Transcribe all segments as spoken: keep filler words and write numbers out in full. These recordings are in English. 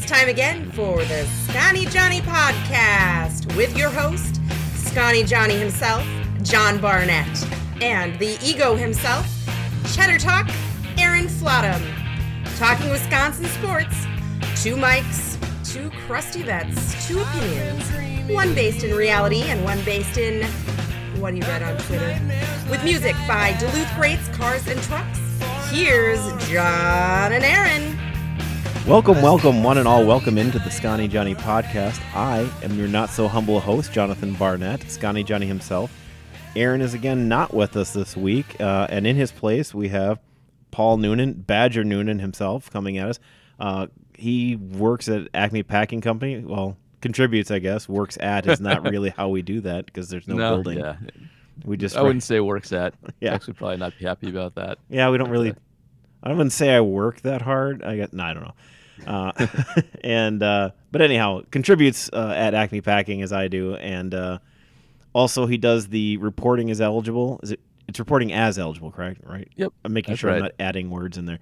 It's time again for the Scotty Johnny podcast with your host, Scotty Johnny himself, John Barnett, and the ego himself, Cheddar Talk, Aaron Flottam. Talking Wisconsin sports, two mics, two crusty vets, two opinions, one based in reality and one based in what he read on Twitter. With music by Duluth Greats Cars and Trucks, here's John and Aaron. Welcome, welcome, one and all. Welcome into the Scotty Johnny podcast. I am your not-so-humble host, Jonathan Barnett, Scotty Johnny himself. Aaron is again not with us this week, uh, and in his place we have Paul Noonan, Badger Noonan himself, coming at us. Uh, he works at Acme Packing Company. Well, contributes, I guess. Works at is not really how we do that because there's no, no building. Yeah. We just I wouldn't say works at. Yeah. Actually, probably not be happy about that. Yeah, we don't really. I wouldn't say I work that hard. I got no, I don't know. Uh, and uh, but anyhow, contributes uh, at Acme Packing as I do, and uh, also he does the reporting as eligible. Is it? It's reporting as eligible, correct? Right. Yep. I'm making That's sure right. I'm not adding words in there.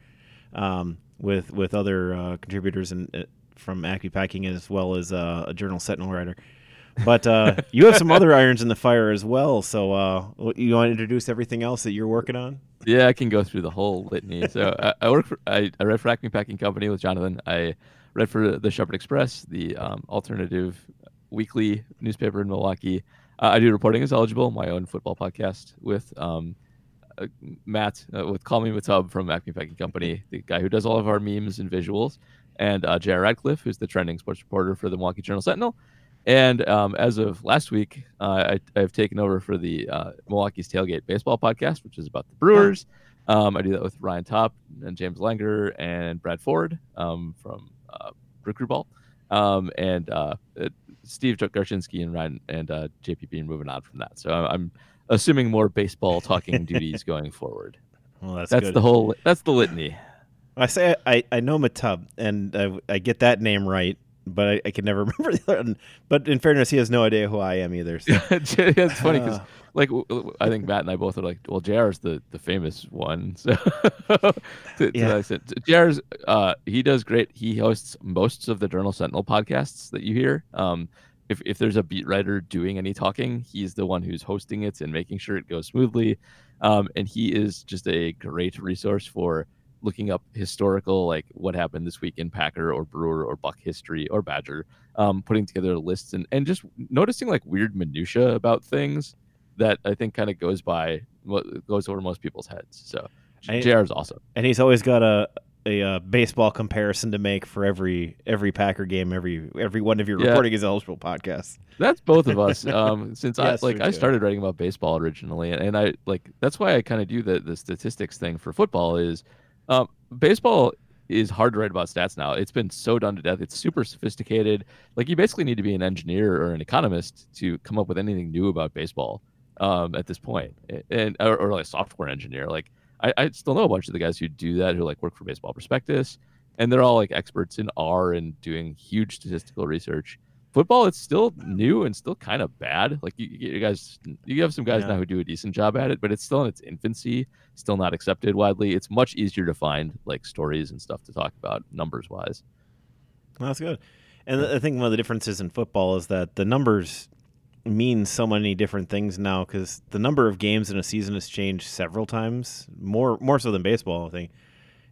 Um, with with other uh, contributors and uh, from Acme Packing as well as uh, a Journal Sentinel writer. But uh, you have some other irons in the fire as well. So uh, you want to introduce everything else that you're working on? Yeah, I can go through the whole litany. So I, I work for I, I write for Acme Packing Company with Jonathan. I write for the Shepherd Express, the um, alternative weekly newspaper in Milwaukee. Uh, I do reporting as eligible, my own football podcast with um, uh, Matt uh, with Call Me Matub from Acme Packing Company, the guy who does all of our memes and visuals, and uh, J R Radcliffe, who's the trending sports reporter for the Milwaukee Journal Sentinel. And um, as of last week, uh, I, I've taken over for the uh, Milwaukee's Tailgate Baseball podcast, which is about the Brewers. Um, I do that with Ryan Topp and James Langer and Brad Ford um, from uh, Recruit Ball. Um, and uh, uh, Steve Garchinski and Ryan and uh, J P P are moving on from that. So I'm, I'm assuming more baseball talking duties going forward. Well, that's that's good. the whole. That's the litany. I say I, I know Matub, and I, I get that name right, but I, I can never remember the other one. But in fairness, he has no idea who I am either. So. It's funny because, Uh. like, I think Matt and I both are like, well, J R is the, the famous one. So, to, to Yeah. that extent. J R's, uh, he does great. He hosts most of the Journal Sentinel podcasts that you hear. Um, if, if there's a beat writer doing any talking, he's the one who's hosting it and making sure it goes smoothly. Um, and he is just a great resource for looking up historical, like what happened this week in Packer or Brewer or Buck history or Badger, um, putting together lists and, and just noticing like weird minutia about things that I think kind of goes by what goes over most people's heads. So I- J R is awesome. And he's always got a, a, uh baseball comparison to make for every every Packer game, every every one of your Yeah. reporting is eligible podcasts. That's both of us. Um, since Yeah, I that's like true, I too. started writing about baseball originally, and, and I like that's why I kind of do the the statistics thing for football is. Um, baseball is hard to write about stats now. It's been so done to death. It's super sophisticated. Like you basically need to be an engineer or an economist to come up with anything new about baseball um, at this point, and or, or like a software engineer. Like I, I still know a bunch of the guys who do that who like work for Baseball Prospectus, and they're all like experts in R and doing huge statistical research. Football, it's still new and still kind of bad. Like you, you guys, you have some guys Yeah. now who do a decent job at it, but it's still in its infancy, still not accepted widely. It's much easier to find like stories and stuff to talk about numbers wise. Well, that's good. And I think one of the differences in football is that the numbers mean so many different things now because the number of games in a season has changed several times, more more so than baseball, I think.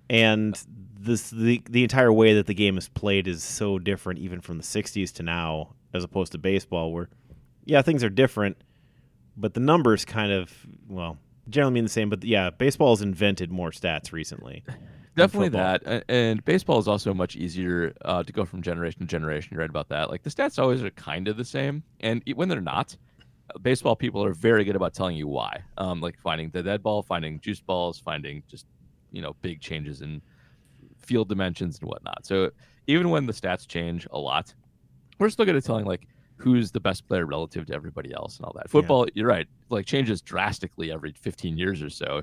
And this the the entire way that the game is played is so different, even from the sixties to now, as opposed to baseball, where yeah, things are different, but the numbers kind of well generally mean the same. But yeah, baseball has invented more stats recently. than Definitely football. that. A- And baseball is also much easier uh, to go from generation to generation. You're right about that. Like the stats always are kind of the same. And e- when they're not, uh, baseball people are very good about telling you why. Um, like finding the dead ball, finding juice balls, finding just, you know, big changes in field dimensions and whatnot. So even when the stats change a lot, we're still good at telling like who's the best player relative to everybody else and all that. Football, you're right, like changes drastically every fifteen years or so.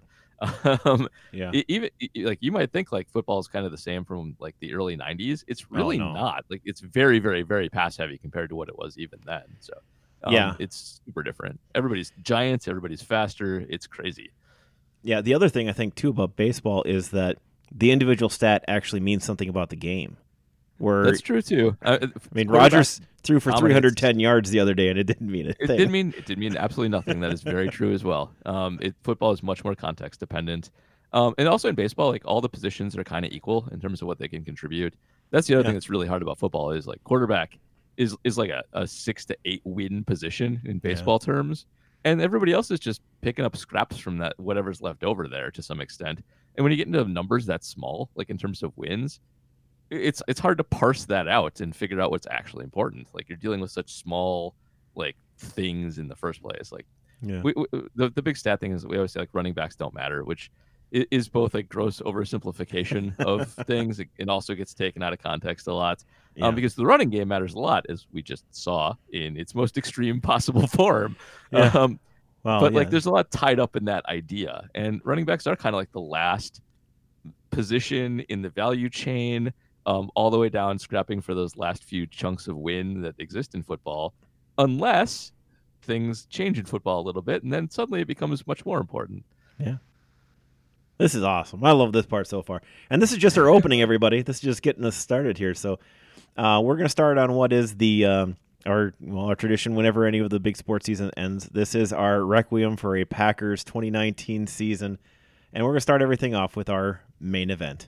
Um, Yeah. e- even e- like you might think like football is kind of the same from like the early nineties. It's really no. not. Like it's very, very, very pass heavy compared to what it was even then. So um, Yeah. it's super different. Everybody's giants. Everybody's faster. It's crazy. Yeah, the other thing I think too about baseball is that the individual stat actually means something about the game. Where That's true too. Uh, I mean, Rodgers threw for three hundred ten yards the other day, and it didn't mean a It thing. did mean it did mean absolutely nothing. That is very true as well. Um, it, football is much more context dependent, um, and also in baseball, like all the positions are kind of equal in terms of what they can contribute. That's the other Yeah. thing that's really hard about football is like quarterback is is like a, a six to eight win position in baseball terms, and everybody else is just picking up scraps from that whatever's left over there to some extent. And when you get into numbers that small, like in terms of wins, it's it's hard to parse that out and figure out what's actually important. Like you're dealing with such small like things in the first place. Like Yeah. we, we, the the big stat thing is we always say like running backs don't matter, which i- is both a gross oversimplification of things and also gets taken out of context a lot. Yeah. Um, because the running game matters a lot, as we just saw in its most extreme possible form. Yeah. Um, Well, but yeah. like there's a lot tied up in that idea, and running backs are kind of like the last position in the value chain, um, all the way down, scrapping for those last few chunks of win that exist in football, unless things change in football a little bit, and then suddenly it becomes much more important. This is awesome. I love this part so far. And this is just our opening, everybody. This is just getting us started here. So uh, we're going to start on what is the um, our well our tradition whenever any of the big sports season ends. This is our requiem for a Packers twenty nineteen season, and we're going to start everything off with our main event.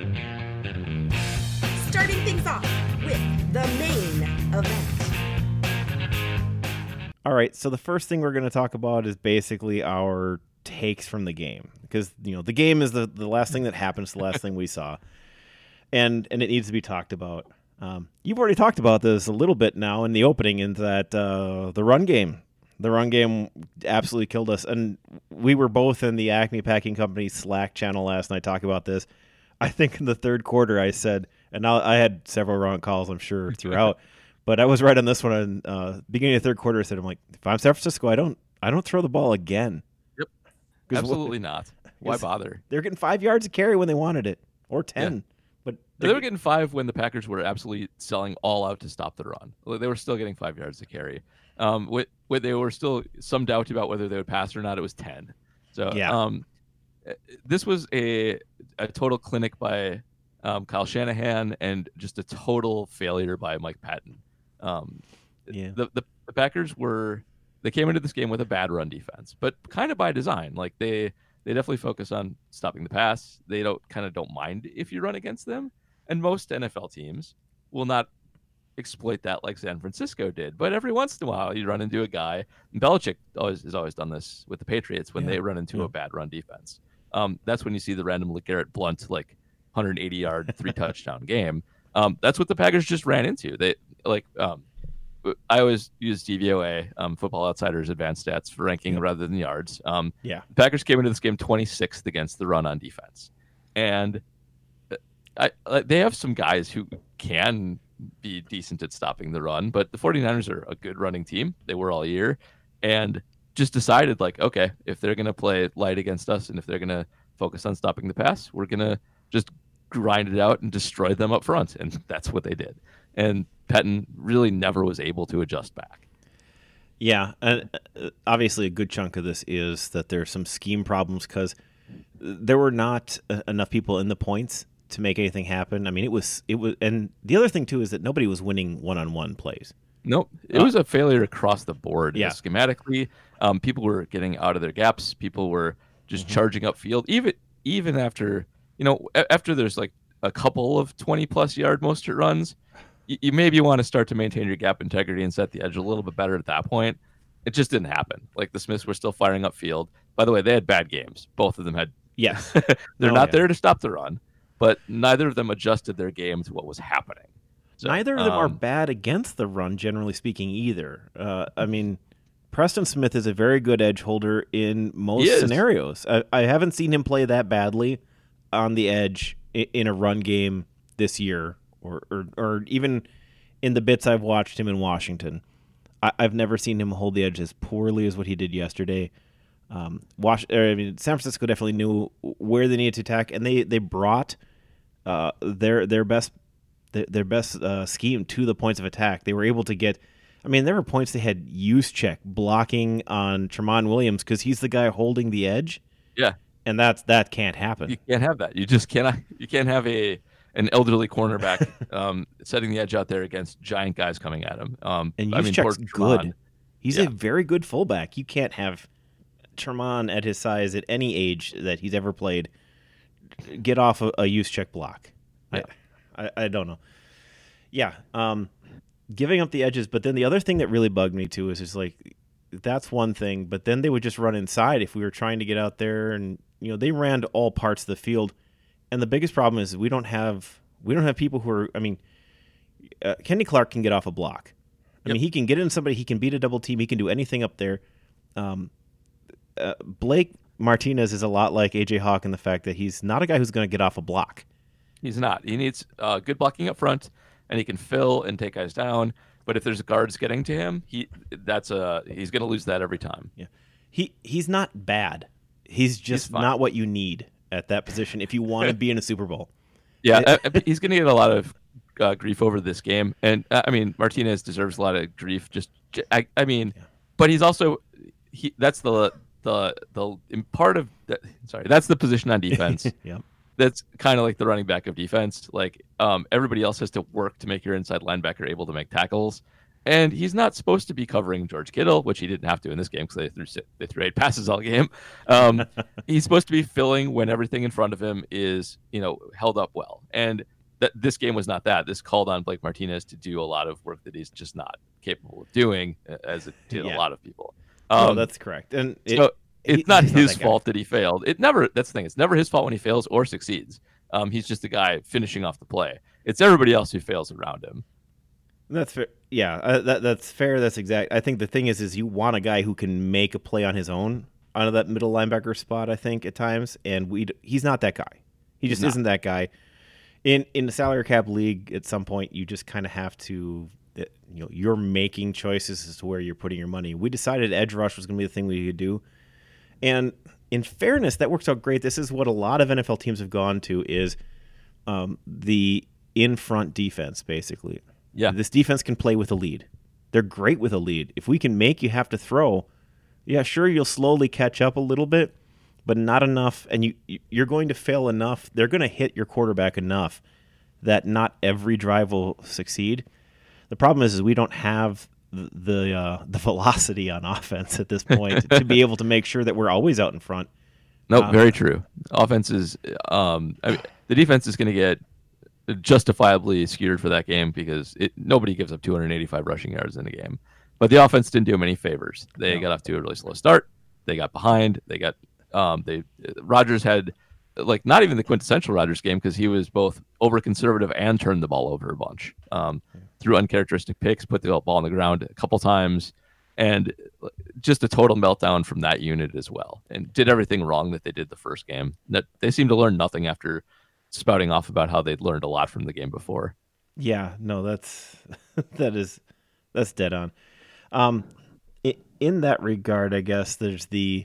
Starting things off with the main event. All right, so the first thing we're going to talk about is basically our takes from the game, because you know the game is the, the last thing that happens, the last thing we saw, and and it needs to be talked about. Um, you've already talked about this a little bit now in the opening, in that uh, the run game, the run game absolutely killed us, and we were both in the Acme Packing Company Slack channel last night talking about this. I think in the third quarter I said, and now I had several wrong calls, I'm sure, throughout. But I was right on this one. In uh, beginning of the third quarter, I said, "I'm like, if I'm San Francisco, I don't, I don't throw the ball again." Yep, 'Cause absolutely not. Why Yes. bother? They're getting five yards a carry when they wanted it, or ten. Yeah. But They were getting five when the Packers were absolutely selling all out to stop the run. They were still getting five yards to carry. Um, with, with they were still some doubt about whether they would pass or not. It was ten. So Yeah. um, this was a a total clinic by um, Kyle Shanahan and just a total failure by Mike Patton. Um, Yeah. the, the the Packers were they came into this game with a bad run defense, but kind of by design. Like they they definitely focus on stopping the pass. They don't kind of don't mind if you run against them, and most N F L teams will not exploit that like San Francisco did. But every once in a while, you run into a guy. And Belichick always has always done this with the Patriots when Yeah. they run into Yeah. a bad run defense. Um, that's when you see the random LeGarrette Blunt like one hundred eighty yard three touchdown game. Um, that's what the Packers just ran into. They like um, I always use D V O A, um, Football Outsiders advanced stats for ranking Yep. rather than yards. Um, Yeah. the Packers came into this game twenty-sixth against the run on defense, and I, I they have some guys who can be decent at stopping the run, but the 49ers are a good running team. They were all year, and just decided like, okay, if they're gonna play light against us, and if they're gonna focus on stopping the pass, we're gonna just grind it out and destroy them up front, and that's what they did. And Patton really never was able to adjust back. Yeah, and uh, obviously a good chunk of this is that there's some scheme problems because there were not uh, enough people in the points to make anything happen. I mean, it was it was, and the other thing too is that nobody was winning one-on-one plays. Nope, it Uh, was a failure across the board. Yeah. Schematically, um, people were getting out of their gaps. People were just Mhm. charging up field, even even after you know a- after there's like a couple of twenty plus yard most runs. You, you maybe want to start to maintain your gap integrity and set the edge a little bit better at that point. It just didn't happen. Like the Smiths were still firing up field. By the way, they had bad games. Both of them had. Yes, They're Oh, not yeah. there to stop the run, but neither of them adjusted their game to what was happening. So, neither of them are um, bad against the run, generally speaking, either. Uh, I mean, Preston Smith is a very good edge holder in most He is. scenarios. I, I haven't seen him play that badly on the edge in, in a run game this year, or, or or even in the bits I've watched him in Washington. I, I've never seen him hold the edge as poorly as what he did yesterday. Um, Wash, or, I mean, San Francisco definitely knew where they needed to attack, and they they brought uh, their their best their, their best uh, scheme to the points of attack. They were able to get. I mean, there were points they had use check blocking on Tremont Williams because he's the guy holding the edge, Yeah. and that's that can't happen. You can't have that. You just cannot. You can't have a an elderly cornerback um, setting the edge out there against giant guys coming at him. Um, and I mean, Juszczyk's good. Tremont, He's yeah. a very good fullback. You can't have Tremont at his size at any age that he's ever played get off a, a Juszczyk block. Yeah. I, I I don't know. Yeah, um, giving up the edges, but then the other thing that really bugged me too is just like that's one thing, but then they would just run inside if we were trying to get out there, and you know they ran to all parts of the field. And the biggest problem is we don't have we don't have people who are. I mean, uh, Kenny Clark can get off a block. I Yep. mean, he can get in somebody. He can beat a double team. He can do anything up there. Um, uh, Blake Martinez is a lot like A J Hawk in the fact that he's not a guy who's going to get off a block. He's not. He needs uh, good blocking up front, and he can fill and take guys down. But if there's guards getting to him, he that's a he's going to lose that every time. Yeah, he he's not bad. He's just He's fine. not what you need at that position if you want to be in a Super Bowl. Yeah, uh, uh, he's going to get a lot of uh, grief over this game, and uh, I mean Martinez deserves a lot of grief. Just, I, I mean, Yeah. but he's also he. That's the the the in part of that. Sorry, that's the position on defense. Yeah. That's kind of like the running back of defense. Like um, everybody else has to work to make your inside linebacker able to make tackles, and he's not supposed to be covering George Kittle, which he didn't have to in this game because they threw si- they threw eight passes all game. Um, he's supposed to be filling when everything in front of him is you know held up well, and that this game was not that. This called on Blake Martinez to do a lot of work that he's just not capable of doing, as it did Yeah. a lot of people. Oh, Um, that's correct. And it, so it's he- not he's not his that guy. fault that he failed. It never. That's the thing. It's never his fault when he fails or succeeds. Um, he's just the guy finishing off the play. It's everybody else who fails around him. That's fair. Yeah, uh, that that's fair. That's exact. I think the thing is, is you want a guy who can make a play on his own out of that middle linebacker spot. I think at times, and we he's not that guy. He just not. isn't that guy. In in the salary cap league, at some point, you just kind of have to. You know, you're making choices as to where you're putting your money. We decided edge rush was going to be the thing we could do, and in fairness, that works out great. This is what a lot of N F L teams have gone to: is um, the in front defense, basically. Yeah. This defense can play with a lead. They're great with a lead. If we can make you have to throw, yeah, sure, you'll slowly catch up a little bit, but not enough. And you, you're going to fail enough. They're going to hit your quarterback enough that not every drive will succeed. The problem is, is we don't have the the, uh, the velocity on offense at this point to be able to make sure that we're always out in front. Nope, Uh, very true. Offense is, um, I mean, the defense is going to get justifiably skewered for that game because it, nobody gives up two hundred eighty-five rushing yards in a game. But the offense didn't do them any favors. They No. got off to a really slow start. They got behind. They got, um, they Rodgers had like not even the quintessential Rodgers game because he was both over conservative and turned the ball over a bunch. Um, threw uncharacteristic picks, put the ball on the ground a couple times, and just a total meltdown from that unit as well. And did everything wrong that they did the first game. That they seemed to learn nothing after spouting off about how they'd learned a lot from the game before. Yeah, no, that's that is that's dead on. Um, in, in that regard, I guess there's the,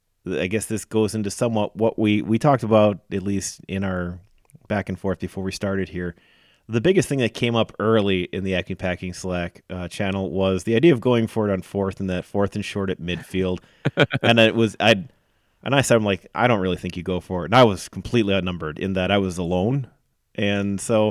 I guess this goes into somewhat what we we talked about at least in our back and forth before we started here. The biggest thing that came up early in the Acme Packing Slack uh, channel was the idea of going for it on fourth and that fourth and short at midfield, and it was I. And I said, I'm like, I don't really think you go for it. And I was completely outnumbered in that I was alone. And so,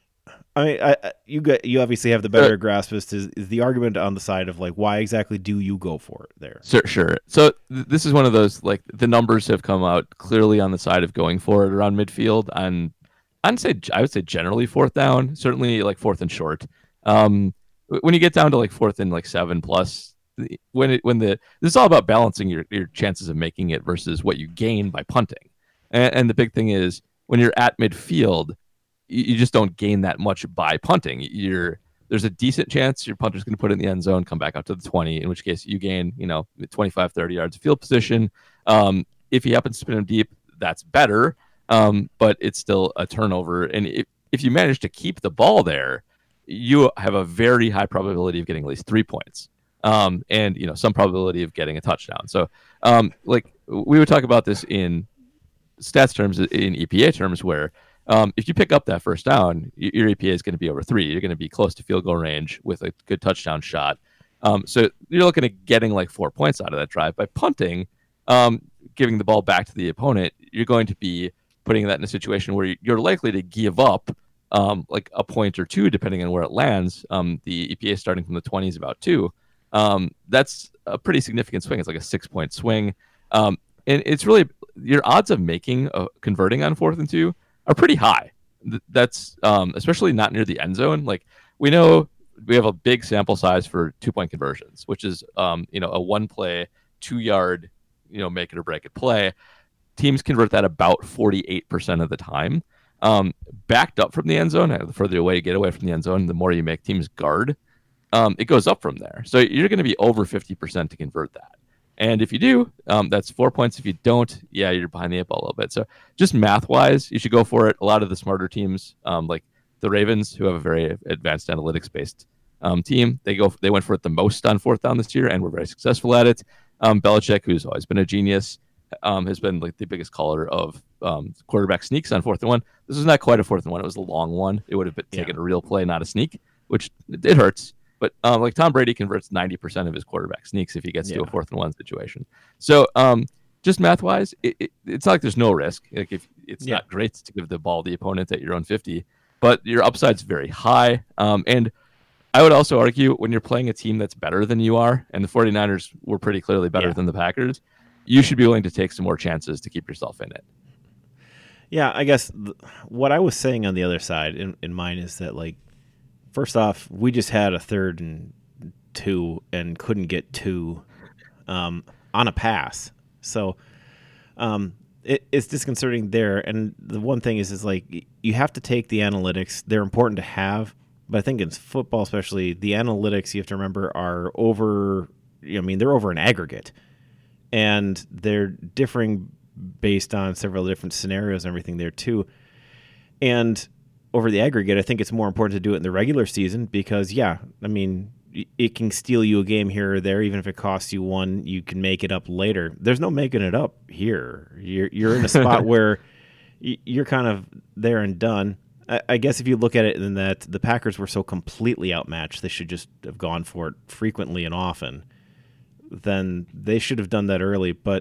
I mean, I, I, you got, you obviously have the better grasp as to is the argument on the side of like, why exactly do you go for it there? Sure, sure. So th- this is one of those, like, the numbers have come out clearly on the side of going for it around midfield. On, I'd say, I would say generally fourth down, certainly like fourth and short. Um, when you get down to like fourth and like seven plus, when it when the this is all about balancing your, your chances of making it versus what you gain by punting, and, and the big thing is when you're at midfield, you, you just don't gain that much by punting. You're there's a decent chance your punter's going to put it in the end zone, come back out to the twenty, in which case you gain you know twenty-five, thirty yards of field position. Um, if he happens to spin him deep, that's better, um, but it's still a turnover. And if if you manage to keep the ball there, you have a very high probability of getting at least three points. Um, and you know some probability of getting a touchdown. So, um, like we would talk about this in stats terms, in E P A terms, where um, if you pick up that first down, y- your E P A is going to be over three. You're going to be close to field goal range with a good touchdown shot. Um, so you're looking at getting like four points out of that drive by punting, um, giving the ball back to the opponent. You're going to be putting that in a situation where you're likely to give up um, like a point or two, depending on where it lands. Um, the E P A starting from the twenties, about two. Um, that's a pretty significant swing. It's like a six point swing. Um, and it's really your odds of making a, converting on fourth and two are pretty high. That's um, especially not near the end zone. Like we know we have a big sample size for two point conversions, which is um, you know a one play, two yard, you know make it or break it play. Teams convert that about forty-eight percent of the time. Um, backed up from the end zone, the further away you get away from the end zone, the more you make teams guard. Um, it goes up from there. So you're going to be over fifty percent to convert that. And if you do, um, that's four points. If you don't, yeah, you're behind the eight ball a little bit. So just math-wise, you should go for it. A lot of the smarter teams, um, like the Ravens, who have a very advanced analytics-based um, team, they go they went for it the most on fourth down this year and were very successful at it. Um, Belichick, who's always been a genius, um, has been like the biggest caller of um, quarterback sneaks on fourth and one. This was not quite a fourth and one. It was a long one. It would have been, yeah. taken a real play, not a sneak, which it, it hurts. But um, like Tom Brady converts ninety percent of his quarterback sneaks if he gets yeah. to a fourth and one situation. So um, just math wise, it, it, it's not like there's no risk. Like if it's yeah. not great to give the ball to the opponent at your own fifty, but your upside's very high. Um, and I would also argue when you're playing a team that's better than you are, and the 49ers were pretty clearly better yeah. than the Packers, you should be willing to take some more chances to keep yourself in it. Yeah, I guess th- what I was saying on the other side in, in mine is that, like, first off, we just had a third and two and couldn't get two um, on a pass. So um, it, it's disconcerting there. And the one thing is, is like you have to take the analytics. They're important to have, but I think in football especially, the analytics you have to remember are over. I mean, they're over an aggregate, and they're differing based on several different scenarios and everything there too. And over the aggregate, I think it's more important to do it in the regular season because, yeah, I mean, it can steal you a game here or there. Even if it costs you one, you can make it up later. There's no making it up here. You're you're in a spot where you're kind of there and done. I, I guess if you look at it in that the Packers were so completely outmatched, they should just have gone for it frequently and often. Then they should have done that early, but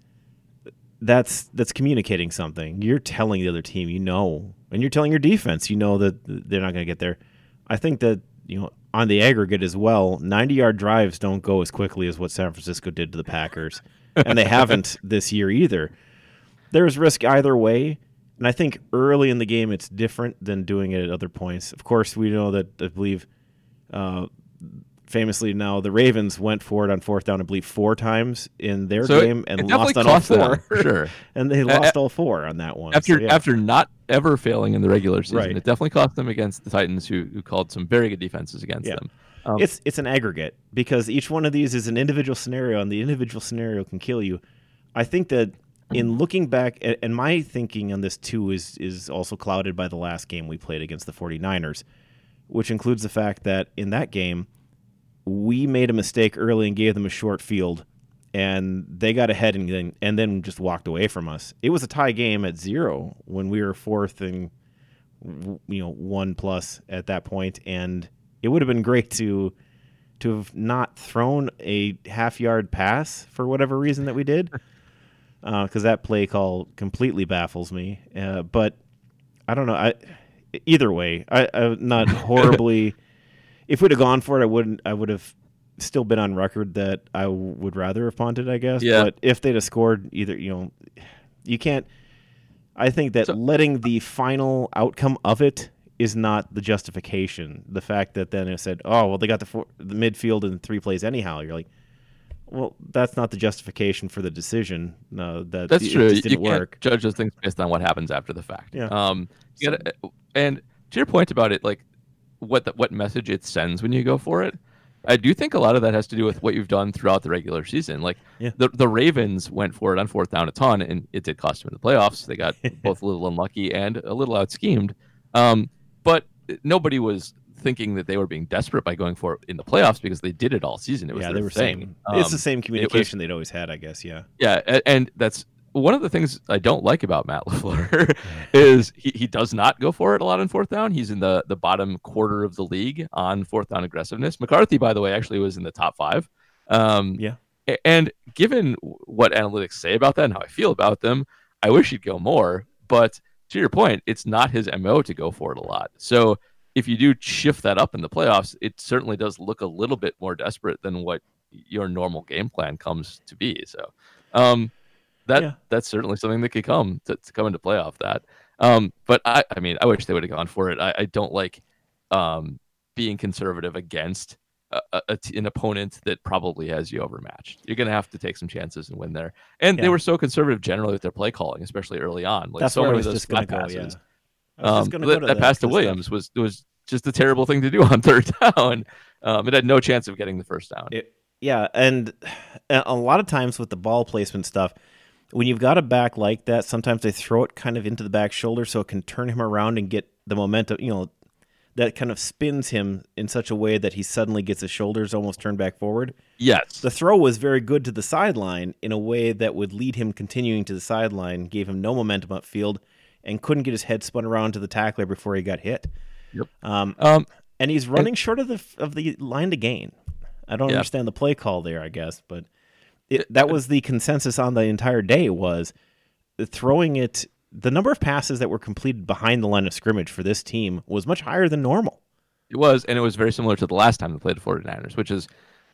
that's that's communicating something. You're telling the other team, you know, and you're telling your defense, you know that they're not going to get there. I think that, you know, on the aggregate as well, ninety-yard drives don't go as quickly as what San Francisco did to the Packers, and they haven't this year either. There's risk either way, and I think early in the game it's different than doing it at other points. Of course, we know that I believe uh, famously now the Ravens went for it on fourth down, I believe, four times in their so game and lost on all four. Them, sure, and they lost uh, all four on that one. After so, yeah. after not ever failing in the regular season, right. It definitely cost them against the Titans, who who called some very good defenses against yeah. them. Um, it's it's an aggregate because each one of these is an individual scenario, and the individual scenario can kill you. I think that in looking back, and my thinking on this too is is also clouded by the last game we played against the 49ers, which includes the fact that in that game, we made a mistake early and gave them a short field, and they got ahead and then and then just walked away from us. It was a tie game at zero when we were fourth and you know one plus at that point, and it would have been great to to have not thrown a half yard pass for whatever reason that we did, because uh, that play call completely baffles me. Uh, but I don't know. I either way, I, I'm not horribly. If we'd have gone for it, I wouldn't. I would have still been on record that I would rather have punted, I guess. Yeah. But if they'd have scored, either you know, you can't. I think that so, letting the final outcome of it is not the justification. The fact that then it said, "Oh, well, they got the four, the midfield in three plays anyhow." You're like, well, that's not the justification for the decision. No, that that's it, true. It just didn't you work. Can't judge those things based on what happens after the fact. Yeah. Um. You gotta, and to your point about it, like what the, what message it sends when you go for it, I do think a lot of that has to do with what you've done throughout the regular season. Like yeah. the the Ravens went for it on fourth down a ton, and it did cost them in the playoffs. They got both a little unlucky and a little out schemed. Um, but nobody was thinking that they were being desperate by going for it in the playoffs because they did it all season. It was yeah, their they were thing. saying Um, it's the same communication was, they'd always had, I guess. Yeah. Yeah, and, and that's one of the things I don't like about Matt LaFleur is he, he does not go for it a lot on fourth down. He's in the, the bottom quarter of the league on fourth down aggressiveness. McCarthy, by the way, actually was in the top five. Um, yeah. And given what analytics say about that and how I feel about them, I wish he'd go more. but to your point, it's not his M O to go for it a lot. So if you do shift that up in the playoffs, it certainly does look a little bit more desperate than what your normal game plan comes to be. So um, that yeah. that's certainly something that could come to, to come into play off that. Um, but I, I mean, I wish they would have gone for it. I, I don't like um, being conservative against a, a, an opponent that probably has you overmatched. You're going to have to take some chances and win there. And yeah. they were so conservative generally with their play calling, especially early on. Like that's so where many I was of those just going to go. passes. Yeah. Um, that, that, that pass to Williams was was just a terrible thing to do on third down. Um, it had no chance of getting the first down. It, yeah, and a lot of times with the ball placement stuff, when you've got a back like that, sometimes they throw it kind of into the back shoulder so it can turn him around and get the momentum, you know, that kind of spins him in such a way that he suddenly gets his shoulders almost turned back forward. Yes. The throw was very good to the sideline in a way that would lead him continuing to the sideline, gave him no momentum upfield, and couldn't get his head spun around to the tackler before he got hit. Yep. Um, um, and he's running and, short of the of the line to gain. I don't yeah. understand the play call there, I guess, but it, that was the consensus on the entire day was throwing it. The number of passes that were completed behind the line of scrimmage for this team was much higher than normal. It was, and it was very similar to the last time they played the 49ers, which is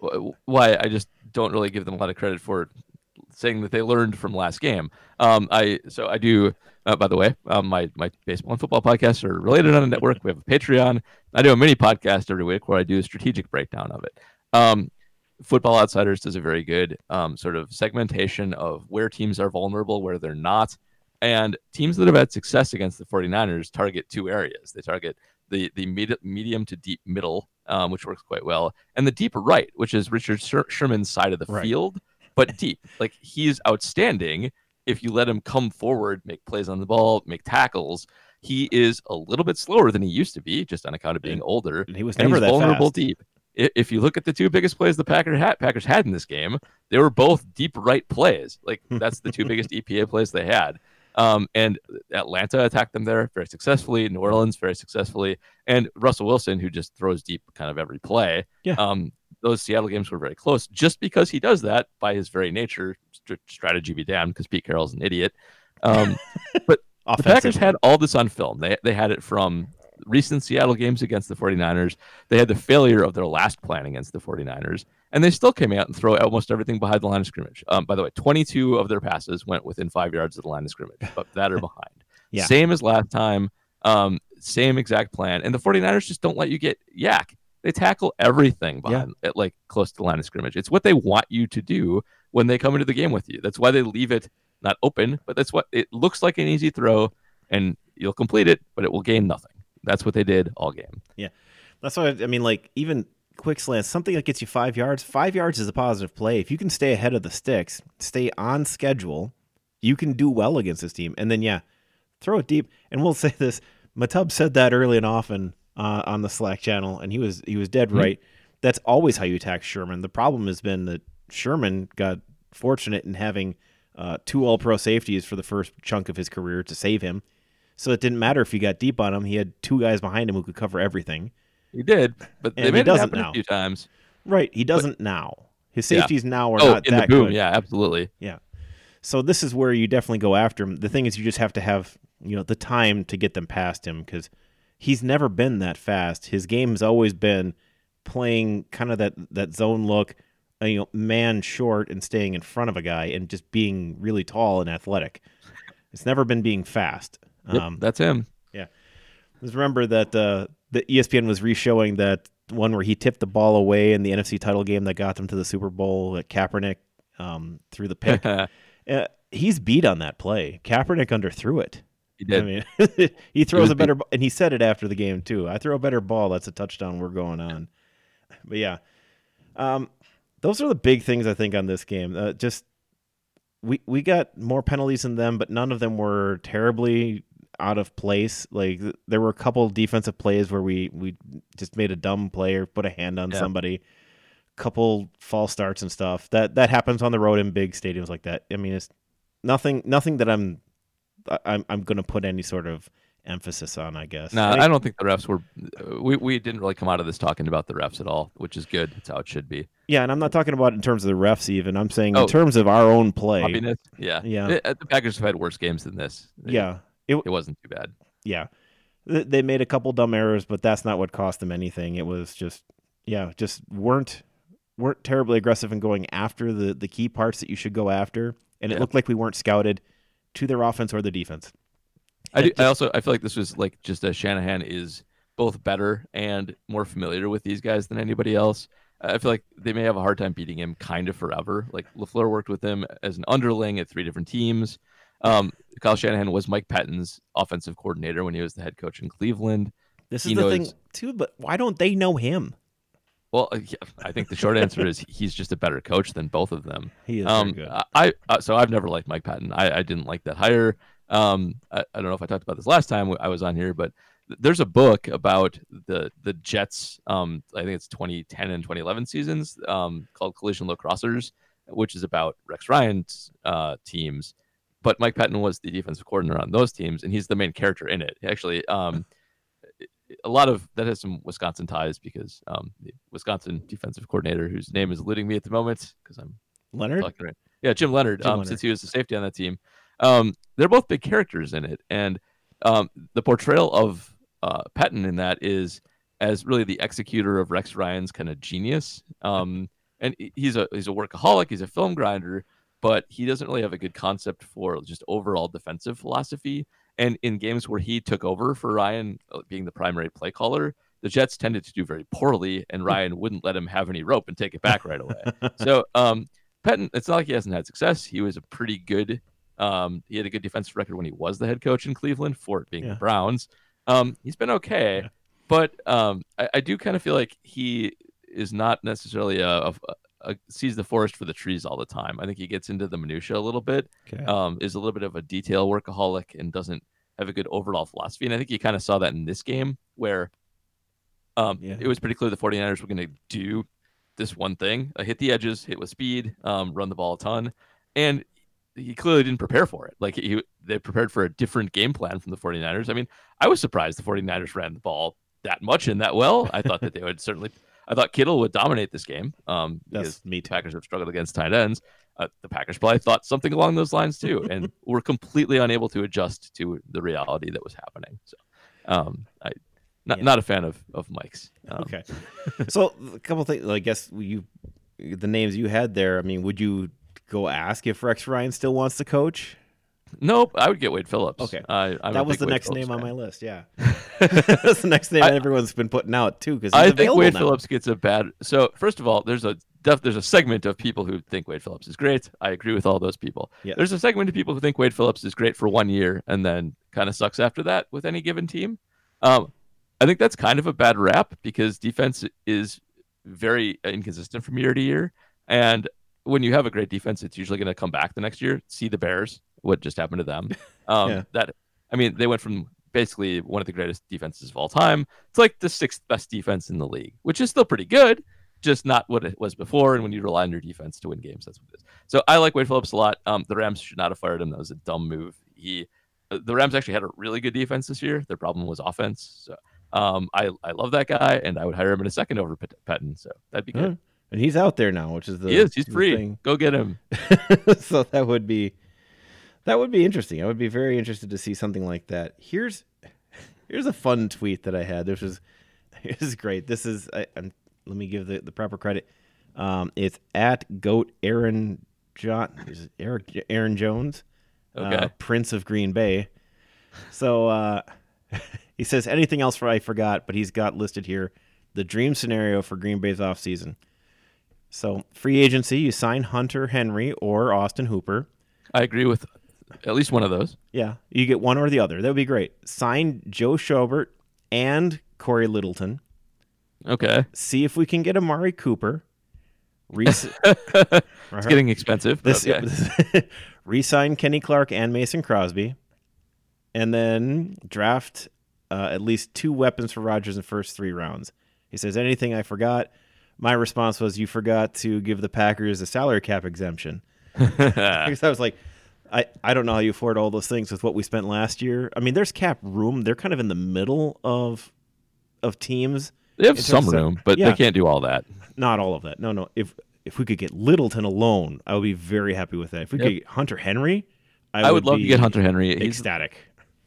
why I just don't really give them a lot of credit for saying that they learned from last game. Um, I so I do. Uh, by the way, um, my my baseball and football podcasts are related on a network. We have a Patreon. I do a mini podcast every week where I do a strategic breakdown of it. Um, Football Outsiders does a very good um, sort of segmentation of where teams are vulnerable, where they're not. And teams that have had success against the 49ers target two areas. They target the the med- medium to deep middle, um, which works quite well, and the deep right, which is Richard Sher- Sherman's side of the right. field, but deep. Like, he's outstanding if you let him come forward, make plays on the ball, make tackles. He is a little bit slower than he used to be, just on account of being older. And he was and never he's that vulnerable fast. deep. If you look at the two biggest plays the Packers had, Packers had in this game, they were both deep right plays. Like, that's the two biggest E P A plays they had. Um, and Atlanta attacked them there very successfully. New Orleans very successfully. And Russell Wilson, who just throws deep kind of every play. Yeah. Um, those Seattle games were very close just because he does that by his very nature. St- strategy be damned, because Pete Carroll's an idiot. Um, but the Packers had all this on film. They they had it from recent Seattle games against the 49ers. They had the failure of their last plan against the 49ers. And they still came out and throw almost everything behind the line of scrimmage. Um, by the way, twenty-two of their passes went within five yards of the line of scrimmage, but that are behind. Yeah. Same as last time, um, same exact plan. And the 49ers just don't let you get yak. They tackle everything behind, yeah. at, like, close to the line of scrimmage. It's what they want you to do when they come into the game with you. That's why they leave it not open, but that's what it looks like, an easy throw, and you'll complete it, but it will gain nothing. That's what they did all game. Yeah, that's why I mean, like, even quick slants, something that gets you five yards. Five yards is a positive play. If you can stay ahead of the sticks, stay on schedule, you can do well against this team. And then, yeah, throw it deep. And we'll say this: Matub said that early and often uh, on the Slack channel, and he was he was dead mm-hmm. right. That's always how you attack Sherman. The problem has been that Sherman got fortunate in having uh, two All-Pro safeties for the first chunk of his career to save him. So it didn't matter if you got deep on him. He had two guys behind him who could cover everything. He did, but they and made he it doesn't happen now. a few times. Right, he doesn't but, now. His safeties yeah. now are oh, not in that the boom, good. Yeah, absolutely. Yeah. So this is where you definitely go after him. The thing is, you just have to have, you know, the time to get them past him, because he's never been that fast. His game has always been playing kind of that, that zone look, you know, man short and staying in front of a guy and just being really tall and athletic. It's never been being fast. Yep, um, that's him. Yeah. Just remember that uh, the E S P N was re-showing that one where he tipped the ball away in the N F C title game that got them to the Super Bowl at Kaepernick um, through the pick. uh, he's beat on that play. Kaepernick underthrew it. He did. I mean, he throws he a better, and he said it after the game too. I throw a better ball. That's a touchdown. We're going on. But yeah, um, those are the big things I think on this game. Uh, just we we got more penalties than them, but none of them were terribly out of place. Like, there were a couple defensive plays where we we just made a dumb play or put a hand on yeah. somebody. Couple false starts and stuff that that happens on the road in big stadiums like that. I mean, it's nothing nothing that I'm I'm I'm going to put any sort of emphasis on, I guess. No, Any, I don't think the refs were. We we didn't really come out of this talking about the refs at all, which is good. That's how it should be. Yeah, and I'm not talking about in terms of the refs even. I'm saying oh, in terms of our own play. Sloppiness? Yeah, yeah. It, the Packers have had worse games than this. Yeah, it, it wasn't too bad. Yeah. They made a couple dumb errors, but that's not what cost them anything. It was just, yeah, just weren't weren't terribly aggressive in going after the, the key parts that you should go after. And it Yeah. looked like we weren't scouted to their offense or the defense. I, do, just, I also I feel like this was like just as Shanahan is both better and more familiar with these guys than anybody else. I feel like they may have a hard time beating him kind of forever. Like LaFleur worked with him as an underling at three different teams. Um, Kyle Shanahan was Mike Pettine's offensive coordinator when he was the head coach in Cleveland. This is He the knows, thing, too, but why don't they know him? Well, yeah, I think the short answer is he's just a better coach than both of them. He is um, very good. I, I so I've never liked Mike Pettine. I, I didn't like that hire. Um, I, I don't know if I talked about this last time I was on here, but th- there's a book about the the Jets. Um, I think it's twenty ten and twenty eleven seasons. Um, called Collision Low Crossers, which is about Rex Ryan's uh, teams. But Mike Pettine was the defensive coordinator on those teams, and he's the main character in it. Actually, um, a lot of that has some Wisconsin ties because um, the Wisconsin defensive coordinator, whose name is eluding me at the moment because I'm Leonard? talking right. Yeah, Jim Leonard. Jim um, Leonard. Since he was the safety on that team, um, they're both big characters in it, and um, the portrayal of uh, Pettine in that is as really the executor of Rex Ryan's kind of genius. Um, and he's a he's a workaholic. He's a film grinder. But he doesn't really have a good concept for just overall defensive philosophy. And in games where he took over for Ryan, being the primary play caller, the Jets tended to do very poorly, and Ryan wouldn't let him have any rope and take it back right away. So um, Pettine, it's not like he hasn't had success. He was a pretty good, um, he had a good defensive record when he was the head coach in Cleveland for it being Yeah. the Browns. Um, he's been okay, Yeah. but um, I, I do kind of feel like he is not necessarily a, a Uh, sees the forest for the trees all the time. I think he gets into the minutia a little bit, Okay. um, is a little bit of a detail workaholic, and doesn't have a good overall philosophy. And I think you kind of saw that in this game where um, Yeah. it was pretty clear the 49ers were going to do this one thing, uh, hit the edges, hit with speed, um, run the ball a ton. And he clearly didn't prepare for it. Like he, they prepared for a different game plan from the 49ers. I mean, I was surprised the 49ers ran the ball that much and that well. I thought that they would certainly I thought Kittle would dominate this game um, because That's me the too. Packers have struggled against tight ends. Uh, the Packers probably thought something along those lines too, and were completely unable to adjust to the reality that was happening. So, um, I not Yeah. not a fan of of Mike's. Um, Okay. So a couple things. I guess you, the names you had there. I mean, would you go ask if Rex Ryan still wants to coach? Nope, I would get Wade Phillips. Okay. I, I'm a that was big the Wade next Phillips name on guy. my list. Yeah. That's the next name I- everyone's been putting out too. Because I think Wade now. Phillips gets a bad. So first of all, there's a def, there's a segment of people who think Wade Phillips is great. I agree with all those people. Yeah. There's a segment of people who think Wade Phillips is great for one year and then kind of sucks after that with any given team. Um, I think that's kind of a bad rap because defense is very inconsistent from year to year, and when you have a great defense, it's usually going to come back the next year. See the Bears, what just happened to them. Um, Yeah. That I mean, they went from basically one of the greatest defenses of all time to like the sixth best defense in the league, which is still pretty good, just not what it was before. And when you rely on your defense to win games, that's what it is. So I like Wade Phillips a lot. Um, the Rams should not have fired him. That was a dumb move. He, the Rams actually had a really good defense this year. Their problem was offense. So um, I I love that guy, and I would hire him in a second over Pet- Pettine. So that'd be good. Huh. And he's out there now, which is the he is. He's the free. thing. Go get him. So that would be that would be interesting. I would be very interested to see something like that. Here's here's a fun tweet that I had. This is this is great. This is I, I'm, let me give the, the proper credit. Um, it's at goat Aaron John is it Eric Aaron Jones, Okay. uh, Prince of Green Bay. So uh, he says anything else for I forgot, but he's got listed here the dream scenario for Green Bay's offseason. So free agency, you sign Hunter Henry or Austin Hooper. I agree with at least one of those. Yeah, you get one or the other. That would be great. Sign Joe Schobert and Corey Littleton. Okay. See if we can get Amari Cooper. Re- It's getting expensive. but this, okay. re-sign Kenny Clark and Mason Crosby, and then draft uh, at least two weapons for Rodgers in the first three rounds. He says, anything I forgot? My response was, you forgot to give the Packers a salary cap exemption. Because I was like, I, I don't know how you afford all those things with what we spent last year. I mean, there's cap room. They're kind of in the middle of of teams. They have in some terms of- room, but yeah. they can't do all that. Not all of that. No, no. If if we could get Littleton alone, I would be very happy with that. If we Yep. could get Hunter Henry, I, I would love to be get Hunter Henry. He's ecstatic.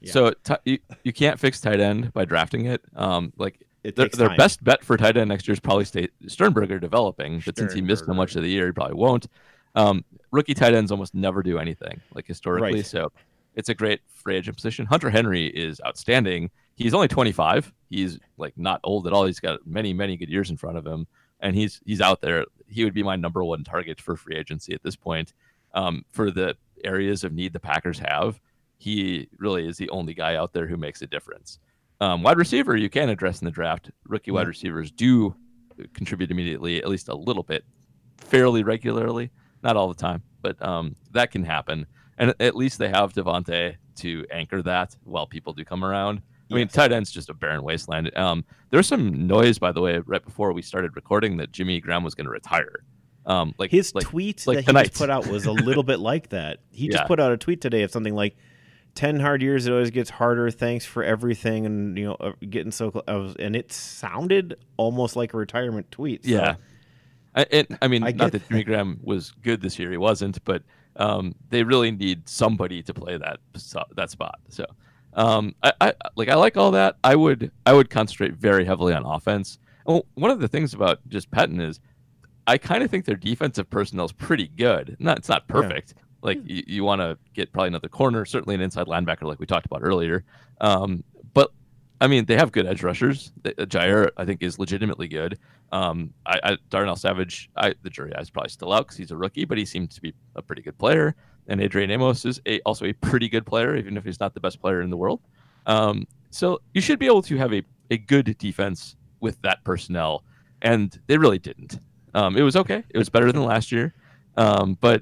Yeah. So t- you, you can't fix tight end by drafting it. Um, like It their, takes their time. best bet for tight end next year is probably stay Sternberger developing, but since he missed so Sternberger. much of the year, he probably won't. Um, rookie tight ends almost never do anything, like historically. Right. So it's a great free agent position. Hunter Henry is outstanding. He's only twenty-five. He's like not old at all. He's got many, many good years in front of him, and he's he's out there. He would be my number one target for free agency at this point. Um, for the areas of need the Packers have, he really is the only guy out there who makes a difference. Um, wide receiver, you can address in the draft. Rookie wide receivers do contribute immediately, at least a little bit, fairly regularly, not all the time, but um, that can happen. And at least they have Devontae to anchor that while people do come around. I mean, Yes. tight end's just a barren wasteland. Um, there was some noise, by the way, right before we started recording that Jimmy Graham was going to retire. Um, like His like, tweet like that he tonight. just put out was a little bit like that. He just Yeah. put out a tweet today of something like, ten hard years, it always gets harder. Thanks for everything. And, you know, uh, getting so close. I was, and it sounded almost like a retirement tweet. So. Yeah. I, and, I mean, I not get that Jimmy Graham was good this year. He wasn't, but um, they really need somebody to play that that spot. So, um, I, I like I like all that. I would I would concentrate very heavily on offense. Well, one of the things about just Pettin is I kind of think their defensive personnel is pretty good. Not it's not perfect. Yeah. Like you, you want to get probably another corner, certainly an inside linebacker, like we talked about earlier. Um, but I mean, they have good edge rushers. The, uh, Jair, I think, is legitimately good. Um, I, I, Darnell Savage, I, the jury is probably still out because he's a rookie, but he seems to be a pretty good player. And Adrian Amos is a, also a pretty good player, even if he's not the best player in the world. Um, so you should be able to have a, a good defense with that personnel, and they really didn't. Um, it was okay. It was better than last year, um, but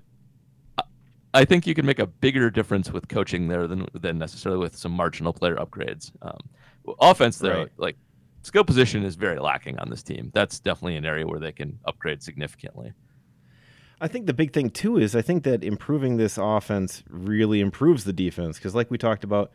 I think you can make a bigger difference with coaching there than than necessarily with some marginal player upgrades. Um, offense, though, Right. like skill position is very lacking on this team. That's definitely an area where they can upgrade significantly. I think the big thing, too, is I think that improving this offense really improves the defense because, like we talked about,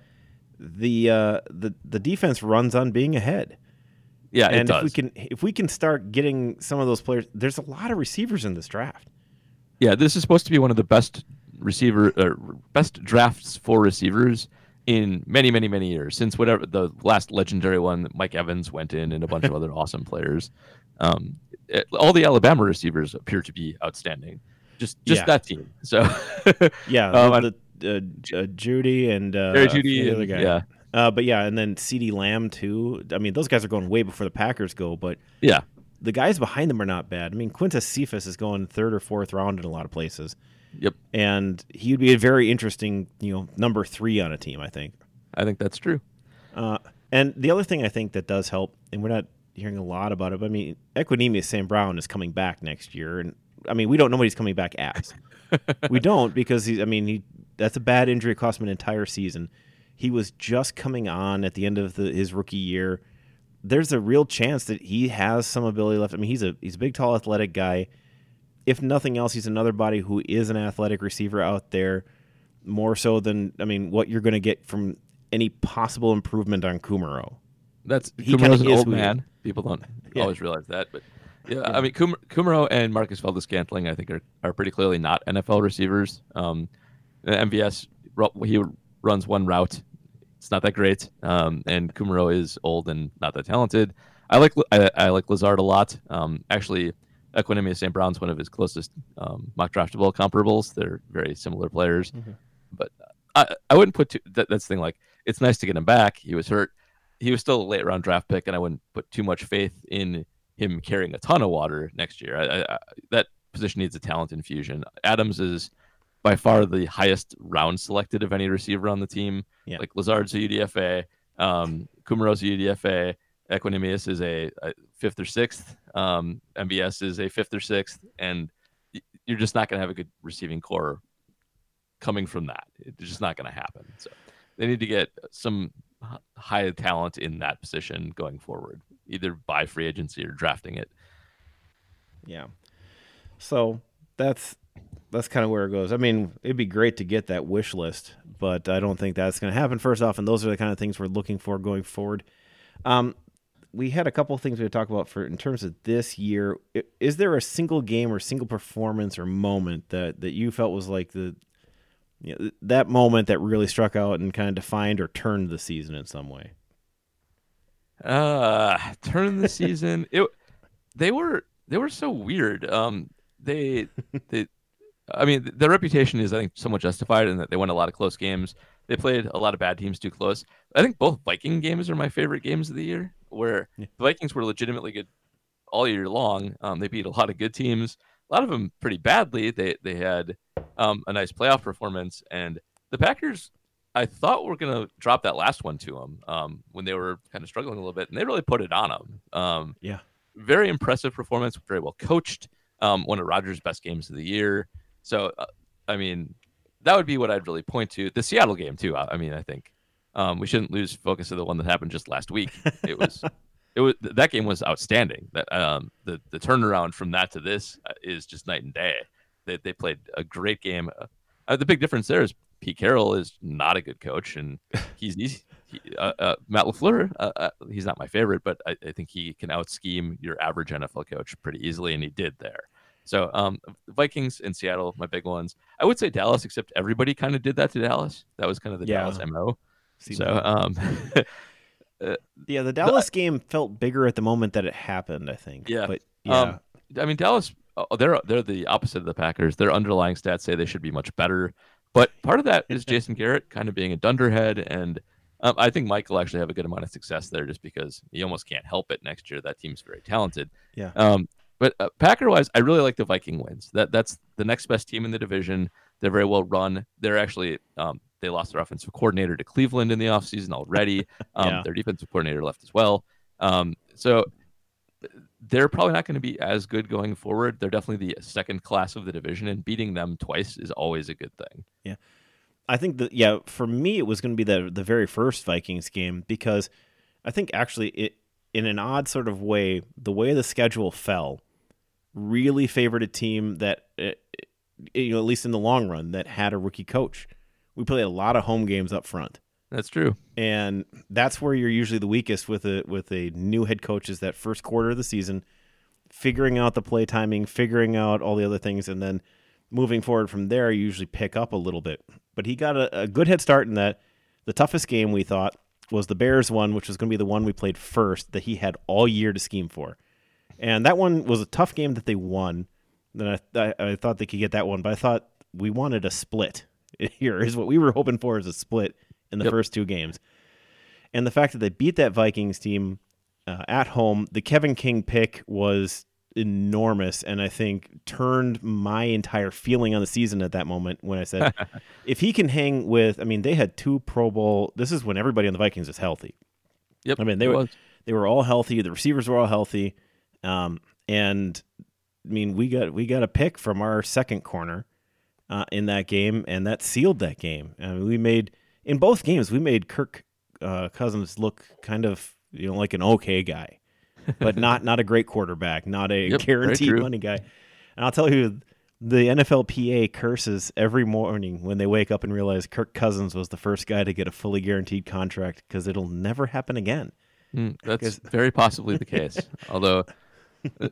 the uh, the the defense runs on being ahead. Yeah, and it does. if we can if we can start getting some of those players, there's a lot of receivers in this draft. Yeah, this is supposed to be one of the best receiver uh, best drafts for receivers in many, many, many years since whatever the last legendary one that Mike Evans went in and a bunch of other awesome players. Um, it, all the Alabama receivers appear to be outstanding. Just just Yeah. that team. So Yeah, um, the, the, uh, uh, Judy and uh, Jerry Jeudy the other and- guy. yeah. Uh, but yeah, and then CeeDee Lamb too. I mean, those guys are going way before the Packers go, but yeah, the guys behind them are not bad. I mean, Quintus Cephas is going third or fourth round in a lot of places, yep. and he would be a very interesting, you know, number three on a team. I think. I think that's true. Uh, and the other thing I think that does help, and we're not hearing a lot about it, but I mean, Equinemius Sam Brown is coming back next year, and I mean, we don't know what he's coming back as. We don't because he's. I mean, he that's a bad injury. It cost him an entire season. He was just coming on at the end of the, his rookie year. There's a real chance that he has some ability left. I mean, he's a he's a big, tall, athletic guy. If nothing else, he's another body who is an athletic receiver out there, more so than I mean, what you're going to get from any possible improvement on Kumaro. That's He Kumro's kinda an is old who he is. man. People don't Yeah. always realize that, but yeah, I mean, Kum- Kumaro and Marcus Valdez-Scantling, I think, are, are pretty clearly not N F L receivers. Um, M V S, ru- he runs one route. It's not that great, um, and Kumaro is old and not that talented. I like I, I like Lazard a lot. Um, actually, Equinemius Saint Brown's one of his closest um, mock draftable comparables. They're very similar players, Mhm. but I, I wouldn't put too, that, that's the thing. Like, it's nice to get him back. He was hurt. He was still a late round draft pick, and I wouldn't put too much faith in him carrying a ton of water next year. I, I, I, that position needs a talent infusion. Adams is by far the highest round selected of any receiver on the team. Yeah. Like Lazard's a U D F A, um, Kumaro's a U D F A, Equinemius is a, a fifth or sixth, um, M B S is a fifth or sixth, and y- you're just not going to have a good receiving core coming from that. It's just not going to happen. So they need to get some h- high talent in that position going forward, either by free agency or drafting it. Yeah. So that's that's kind of where it goes. I mean, it'd be great to get that wish list, but I don't think that's going to happen first off, and those are the kind of things we're looking for going forward. Um, we had a couple of things we would talk about for in terms of this year. I- Is there a single game or single performance or moment that, that you felt was like the Yeah, th- that moment that really struck out and kind of defined or turned the season in some way. Uh, turn the season. It they were they were so weird. Um, they they. I mean, their reputation is, I think, somewhat justified in that they won a lot of close games. They played a lot of bad teams too close. I think both Viking games are my favorite games of the year, where Yeah. the Vikings were legitimately good all year long. Um, they beat a lot of good teams, a lot of them pretty badly. They they had um, a nice playoff performance, and the Packers, I thought were going to drop that last one to them um, when they were kind of struggling a little bit, and they really put it on them. Um, Yeah. very impressive performance, very well coached. Um, one of Rodgers' best games of the year. So, uh, I mean, that would be what I'd really point to. The Seattle game too. I, I mean, I think um, we shouldn't lose focus of the one that happened just last week. It was, it was that game was outstanding. That um, the the turnaround from that to this is just night and day. They they played a great game. Uh, the big difference there is Pete Carroll is not a good coach, and he's, he's he, uh, uh, Matt LaFleur. Uh, uh, he's not my favorite, but I, I think he can out scheme your average N F L coach pretty easily, and he did there. So um, Vikings in Seattle, my big ones. I would say Dallas, except everybody kind of did that to Dallas. That was kind of the Yeah. Dallas M O. See So that. um, uh, Yeah, the Dallas game felt bigger at the moment that it happened, I think. Yeah. But yeah. um, I mean Dallas, uh, they're they're the opposite of the Packers. Their underlying stats say they should be much better, but part of that is Jason Garrett kind of being a dunderhead, and um, I think Mike will actually have a good amount of success there, just because you almost can't help it next year. That team's very talented. Yeah. Um, But uh, Packer-wise, I really like the Viking wins. That that's the next best team in the division. They're very well run. They're actually um, they lost their offensive coordinator to Cleveland in the offseason already. Um, Yeah. Their defensive coordinator left as well. Um, so they're probably not going to be as good going forward. They're definitely the second class of the division, and beating them twice is always a good thing. Yeah. I think that, yeah, for me, it was going to be the the very first Vikings game, because I think actually it, in an odd sort of way, the way the schedule fell really favored a team that, uh, you know, at least in the long run, that had a rookie coach. We played a lot of home games up front. That's true. And that's where you're usually the weakest with a with a new head coach, is that first quarter of the season, figuring out the play timing, figuring out all the other things, and then moving forward from there, you usually pick up a little bit. But he got a, a good head start in that. The toughest game, we thought, was the Bears one, which was going to be the one we played first, that he had all year to scheme for. And that one was a tough game that they won. Then I, I, I thought they could get that one, but I thought we wanted a split. Here is what we were hoping for, is a split in the Yep. first two games. And the fact that they beat that Vikings team uh, at home, the Kevin King pick was enormous, and I think turned my entire feeling on the season at that moment when I said, if he can hang with, I mean, they had two Pro Bowl, this is when everybody on the Vikings is healthy. Yep. I mean, they it were was. they were all healthy, the receivers were all healthy, um, and I mean, we got we got a pick from our second corner uh, in that game, and that sealed that game. I mean, we made in both games we made Kirk uh, Cousins look kind of, you know, like an okay guy, but not not a great quarterback, not a Yep, very guaranteed true. money guy. And I'll tell you, the N F L P A curses every morning when they wake up and realize Kirk Cousins was the first guy to get a fully guaranteed contract, because it'll never happen again. Mm, that's 'Cause- very possibly the case. Although, uh,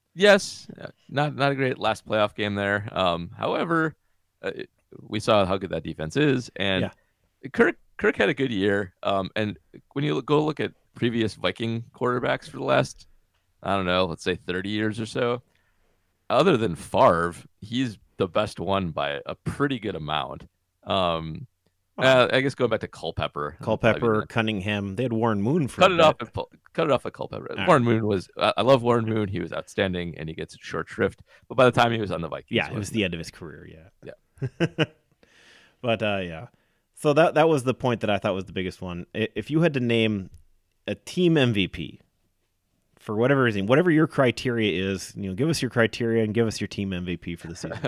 yes, uh, not not a great last playoff game there. Um, however, uh, it, we saw how good that defense is, and Yeah. Kirk Kirk had a good year. Um, and when you look, go look at previous Viking quarterbacks for the last, I don't know, let's say thirty years or so, other than Favre, he's the best one by a pretty good amount. Um, uh, I guess going back to Culpepper, Culpepper, I mean, Cunningham, they had Warren Moon for cut a it bit. off and pull, cut it off at Culpepper. right. Warren Moon was I I love Warren Moon. He was outstanding, and he gets short shrift. But by the time he was on the Vikings, Yeah, it was wasn't the end of his career. Yeah, Yeah. but uh, yeah, so that that was the point that I thought was the biggest one. I- If you had to name a team M V P for whatever reason, whatever your criteria is, you know, give us your criteria and give us your team M V P for the season.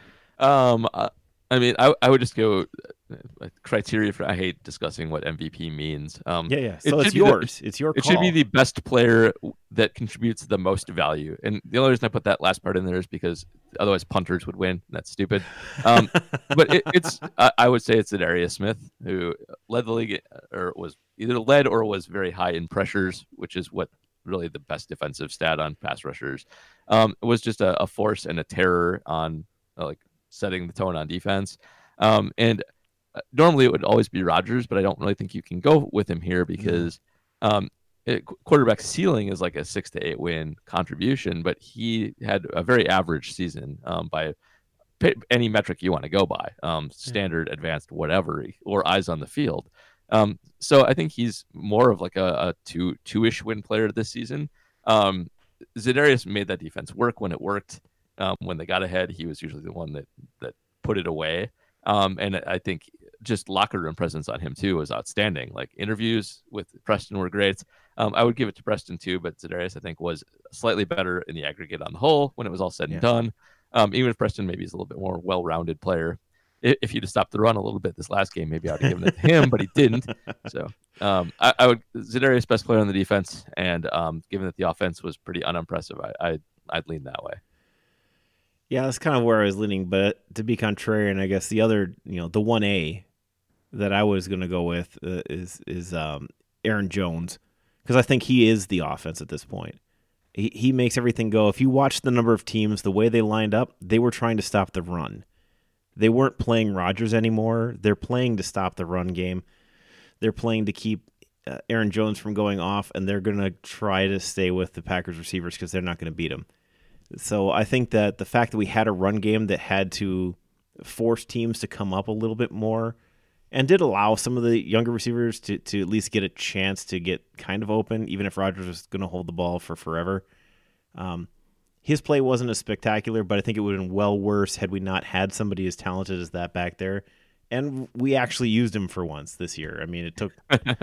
Um, uh, I mean, I I would just go uh, criteria for. I hate discussing what M V P means. Um, Yeah, yeah. it So it's should be the- yours. it's your. It call. should be the best player that contributes the most value. And the only reason I put that last part in there is because otherwise punters would win. That's stupid. Um, but it, it's I, I would say it's Darius Smith, who led the league, or was either led or was very high in pressures, which is what really the best defensive stat on pass rushers. Um, it was just a, a force and a terror on uh, like setting the tone on defense. Um, and normally it would always be Rodgers, but I don't really think you can go with him here because um, it, quarterback ceiling is like a six to eight win contribution, but he had a very average season um, by any metric you want to go by, um, standard, advanced, whatever, or eyes on the field. Um, so I think he's more of like a, a two two-ish win player this season. Um, Za'Darius made that defense work when it worked. Um, when they got ahead, he was usually the one that that put it away. Um, and I think just locker room presence on him too was outstanding. Like interviews with Preston were great. Um, I would give it to Preston too, but Za'Darius I think was slightly better in the aggregate on the whole when it was all said yeah. and done. Um, even if Preston maybe is a little bit more well-rounded player. If he'd have stopped the run a little bit this last game, maybe I would have given it to him, but he didn't. So um, I, I would Za'Darius best player on the defense, and um, given that the offense was pretty unimpressive, I, I I'd lean that way. Yeah, that's kind of where I was leaning, but to be contrarian, I guess the other, you know, the one A that I was going to go with uh, is is um, Aaron Jones, because I think he is the offense at this point. He he makes everything go. If you watch the number of teams, the way they lined up, they were trying to stop the run. They weren't playing Rodgers anymore. They're playing to stop the run game. They're playing to keep uh, Aaron Jones from going off, and they're going to try to stay with the Packers receivers because they're not going to beat him. So I think that the fact that we had a run game that had to force teams to come up a little bit more and did allow some of the younger receivers to, to at least get a chance to get kind of open, even if Rodgers was going to hold the ball for forever. Um, his play wasn't as spectacular, but I think it would have been well worse had we not had somebody as talented as that back there. And we actually used him for once this year. I mean, it took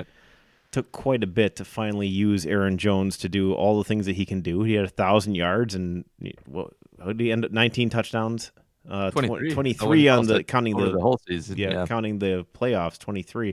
took quite a bit to finally use Aaron Jones to do all the things that he can do. He had one thousand yards and what, how did he end up? nineteen touchdowns? Uh, twenty-three, twenty-three on the counting the, the whole season. Yeah, yeah, counting the playoffs, twenty-three.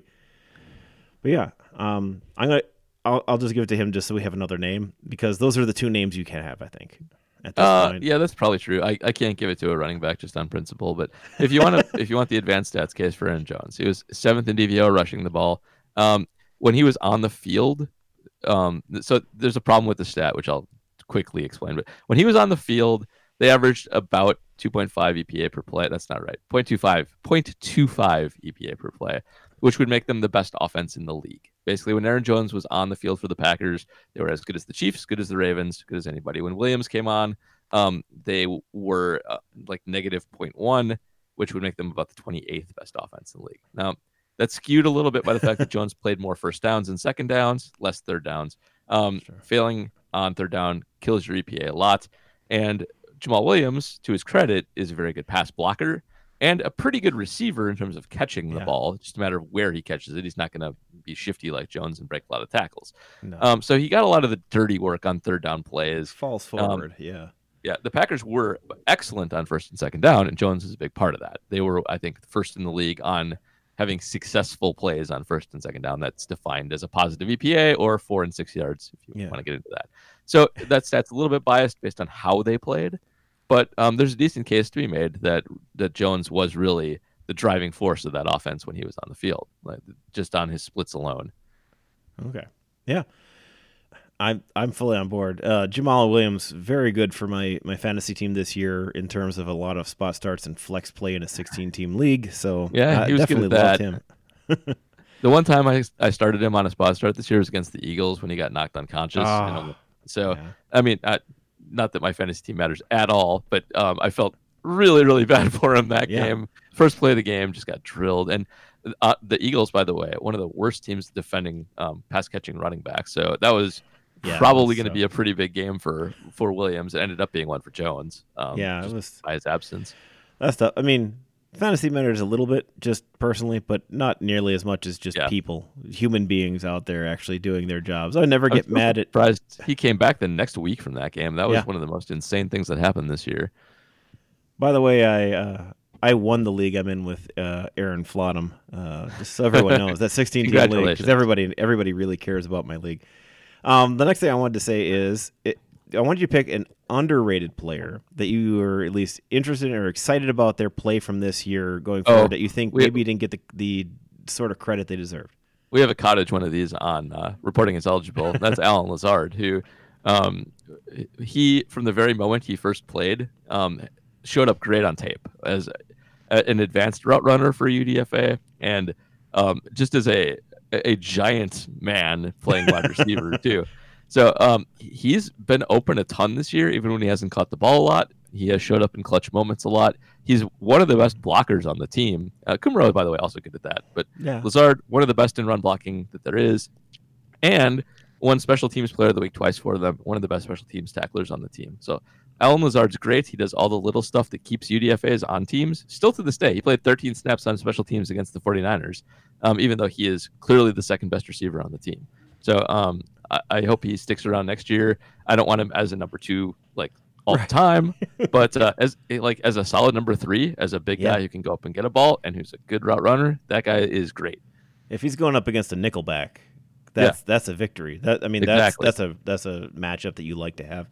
But yeah, um, I'm gonna. I'll, I'll just give it to him just so we have another name because those are the two names you can have. I think. At this uh, point. Yeah, that's probably true. I, I can't give it to a running back just on principle, but if you want to, if you want the advanced stats case for Aaron Jones, he was seventh in D V O rushing the ball. Um, when he was on the field, um, so there's a problem with the stat which I'll quickly explain. But when he was on the field, they averaged about two point five E P A per play. That's not right. zero point two five, zero point two five E P A per play, which would make them the best offense in the league. Basically, when Aaron Jones was on the field for the Packers, they were as good as the Chiefs, good as the Ravens, good as anybody. When Williams came on, um, they were uh, like negative zero point one, which would make them about the twenty-eighth best offense in the league. Now, that's skewed a little bit by the fact that Jones played more first downs and second downs, less third downs. Um, sure. Failing on third down kills your E P A a lot. And Jamal Williams, to his credit, is a very good pass blocker and a pretty good receiver in terms of catching the yeah. ball. It's just a matter of where he catches it. He's not going to be shifty like Jones and break a lot of tackles. No. Um, so he got a lot of the dirty work on third down plays. Falls forward, um, yeah. Yeah, the Packers were excellent on first and second down, and Jones is a big part of that. They were, I think, first in the league on having successful plays on first and second down that's defined as a positive E P A or four and six yards, if you yeah. want to get into that. So that stat's a little bit biased based on how they played, but um, there's a decent case to be made that that Jones was really the driving force of that offense when he was on the field, like just on his splits alone. Okay, yeah, I'm I'm fully on board. Uh, Jamal Williams, very good for my my fantasy team this year in terms of a lot of spot starts and flex play in a sixteen team league. So yeah, I he was definitely good at loved that. him. The one time I I started him on a spot start this year was against the Eagles when he got knocked unconscious. Oh, you know, so yeah. I mean, I, not that my fantasy team matters at all, but um, I felt really really bad for him that yeah. game. First play of the game, just got drilled. And uh, the Eagles, by the way, one of the worst teams defending um, pass catching running backs. So that was yeah, probably going to so. be a pretty big game for for Williams. It ended up being one for Jones. Um, yeah, it was by his absence. That's tough. I mean, fantasy matters a little bit, just personally, but not nearly as much as just yeah. people, human beings out there actually doing their jobs. I never get mad at. Surprised he came back the next week from that game. That was yeah. one of the most insane things that happened this year. By the way, I uh, I won the league I'm in with uh, Aaron Flottam. Uh, just so everyone knows that sixteen team league because everybody everybody really cares about my league. Um, the next thing I wanted to say is it, I wanted you to pick an underrated player that you were at least interested in or excited about their play from this year going forward oh, that you think maybe you didn't get the, the sort of credit they deserved. We have a cottage one of these on uh, reporting is eligible. That's Alan Lazard, who um, he from the very moment he first played um, showed up great on tape. As a, an advanced route runner for U D F A, and um, just as a a giant man playing wide receiver too. So um, he's been open a ton this year, even when he hasn't caught the ball a lot. He has showed up in clutch moments a lot. He's one of the best blockers on the team. Uh, Kumaro, by the way, also good at that. But yeah. Lazard, one of the best in run blocking that there is, and won special teams player of the week twice for them. One of the best special teams tacklers on the team. So Allen Lazard's great. He does all the little stuff that keeps U D F As on teams. Still to this day, he played thirteen snaps on special teams against the 49ers, um, even though he is clearly the second best receiver on the team. So um, I, I hope he sticks around next year. I don't want him as a number two, like, all right. the time, but uh, as like as a solid number three, as a big yeah. guy who can go up and get a ball and who's a good route runner, that guy is great. If he's going up against a nickelback, that's yeah. that's a victory. That I mean, exactly. that's that's a that's a matchup that you like to have.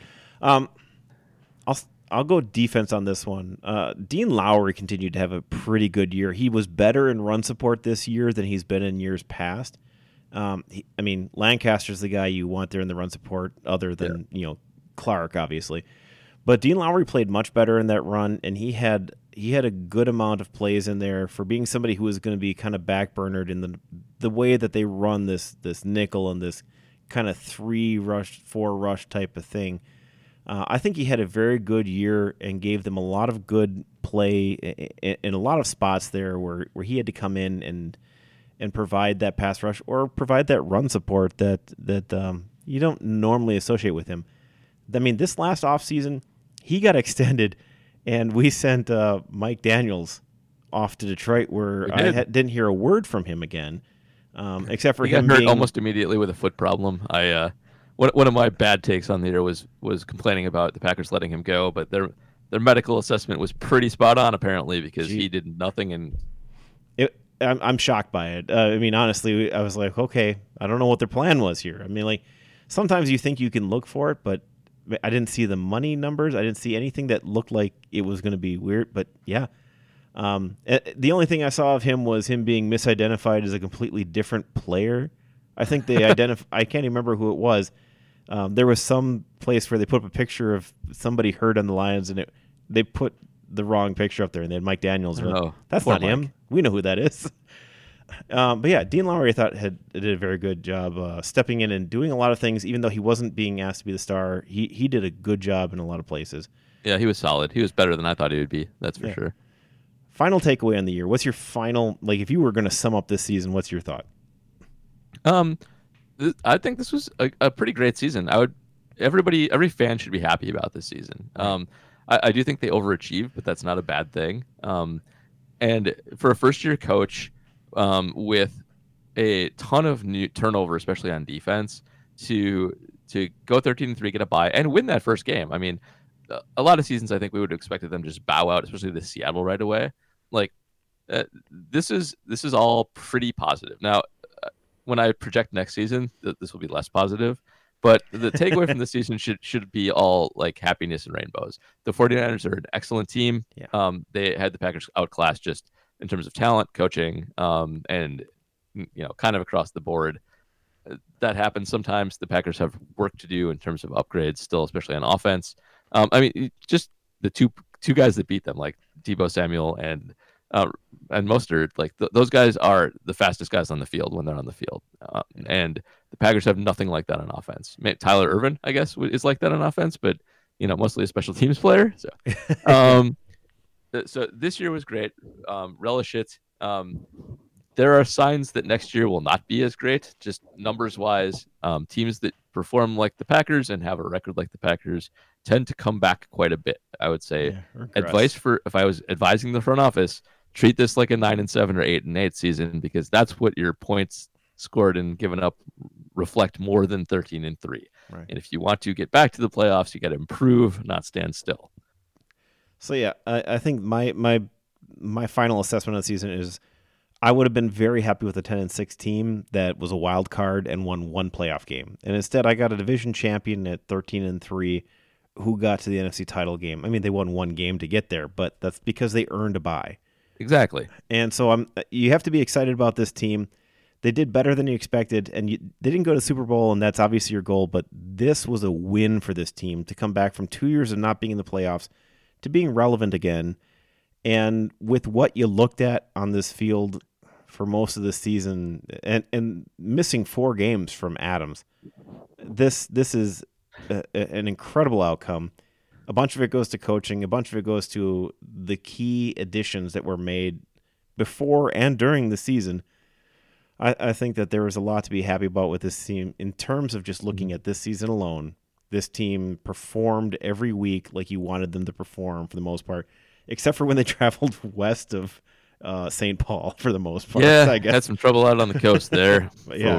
Um, I'll I'll go defense on this one. Uh, Dean Lowry continued to have a pretty good year. He was better in run support this year than he's been in years past. Um, he, I mean, Lancaster's the guy you want there in the run support, other than yeah. you know. Clark, obviously, but Dean Lowry played much better in that run, and he had he had a good amount of plays in there for being somebody who was going to be kind of backburnered in the the way that they run this this nickel and this kind of three rush, four rush type of thing. Uh, I think he had a very good year and gave them a lot of good play in, in a lot of spots there where, where he had to come in and and provide that pass rush or provide that run support that that um, you don't normally associate with him. I mean, this last offseason, he got extended, and we sent uh, Mike Daniels off to Detroit, where I ha- didn't hear a word from him again, um, except for he him got hurt being almost immediately with a foot problem. I uh, one one of my bad takes on the year was was complaining about the Packers letting him go, but their their medical assessment was pretty spot on apparently because Gee. he did nothing. And it, I'm I'm shocked by it. Uh, I mean, honestly, I was like, okay, I don't know what their plan was here. I mean, like sometimes you think you can look for it, but I didn't see the money numbers. I didn't see anything that looked like it was going to be weird. But yeah, um, the only thing I saw of him was him being misidentified as a completely different player. I think they identify. I can't even remember who it was. Um, there was some place where they put up a picture of somebody hurt on the Lions, and it, they put the wrong picture up there, and they had Mike Daniels. Oh, like, that's not Mike. him. We know who that is. Um, but yeah, Dean Lowry I thought had did a very good job uh, stepping in and doing a lot of things, even though he wasn't being asked to be the star. He he did a good job in a lot of places. Yeah, he was solid. He was better than I thought he would be. That's for yeah. sure. Final takeaway on the year. What's your final, like if you were going to sum up this season, what's your thought? Um, th- I think this was a, a pretty great season. I would everybody every fan should be happy about this season. Um, I, I do think they overachieved, but that's not a bad thing. Um, and for a first year coach. Um, with a ton of new turnover, especially on defense, to to go thirteen and three, get a bye, and win that first game. I mean, a lot of seasons I think we would have expected them to just bow out, especially the Seattle right away. Like uh, this is this is all pretty positive. Now, uh, when I project next season, th- this will be less positive. But the takeaway from this season should should be all like happiness and rainbows. The 49ers are an excellent team. Yeah. Um, they had the Packers outclassed just in terms of talent, coaching, um, and you know, kind of across the board. That happens sometimes. The Packers have work to do in terms of upgrades still, especially on offense. Um, I mean, just the two two guys that beat them, like Deebo Samuel and uh, and Mostert, like th- those guys are the fastest guys on the field when they're on the field. Uh, and the Packers have nothing like that on offense. Tyler Ervin, I guess, is like that on offense, but you know, mostly a special teams player. So. Um, So this year was great. Um, relish it. Um, there are signs that next year will not be as great, just numbers wise. Um, teams that perform like the Packers and have a record like the Packers tend to come back quite a bit. I would say yeah, advice for if I was advising the front office, treat this like a nine and seven or eight and eight season, because that's what your points scored and given up reflect more than thirteen and three. Right. And if you want to get back to the playoffs, you got to improve, not stand still. So yeah, I, I think my my my final assessment of the season is I would have been very happy with a ten and six team that was a wild card and won one playoff game. And instead I got a division champion at thirteen and three who got to the N F C title game. I mean, they won one game to get there, but that's because they earned a bye. Exactly. And so I'm you have to be excited about this team. They did better than you expected, and you, they didn't go to Super Bowl, and that's obviously your goal, but this was a win for this team to come back from two years of not being in the playoffs to being relevant again And with what you looked at on this field for most of the season, and, and missing four games from Adams, this this is a, a, an incredible outcome. A bunch of it goes to coaching. A bunch of it goes to the key additions that were made before and during the season. I, I think that there was a lot to be happy about with this team in terms of just looking at this season alone. This team performed every week like you wanted them to perform for the most part, except for when they traveled west of uh, Saint Paul for the most part. Yeah, I guess. Had some trouble out on the coast there. But yeah.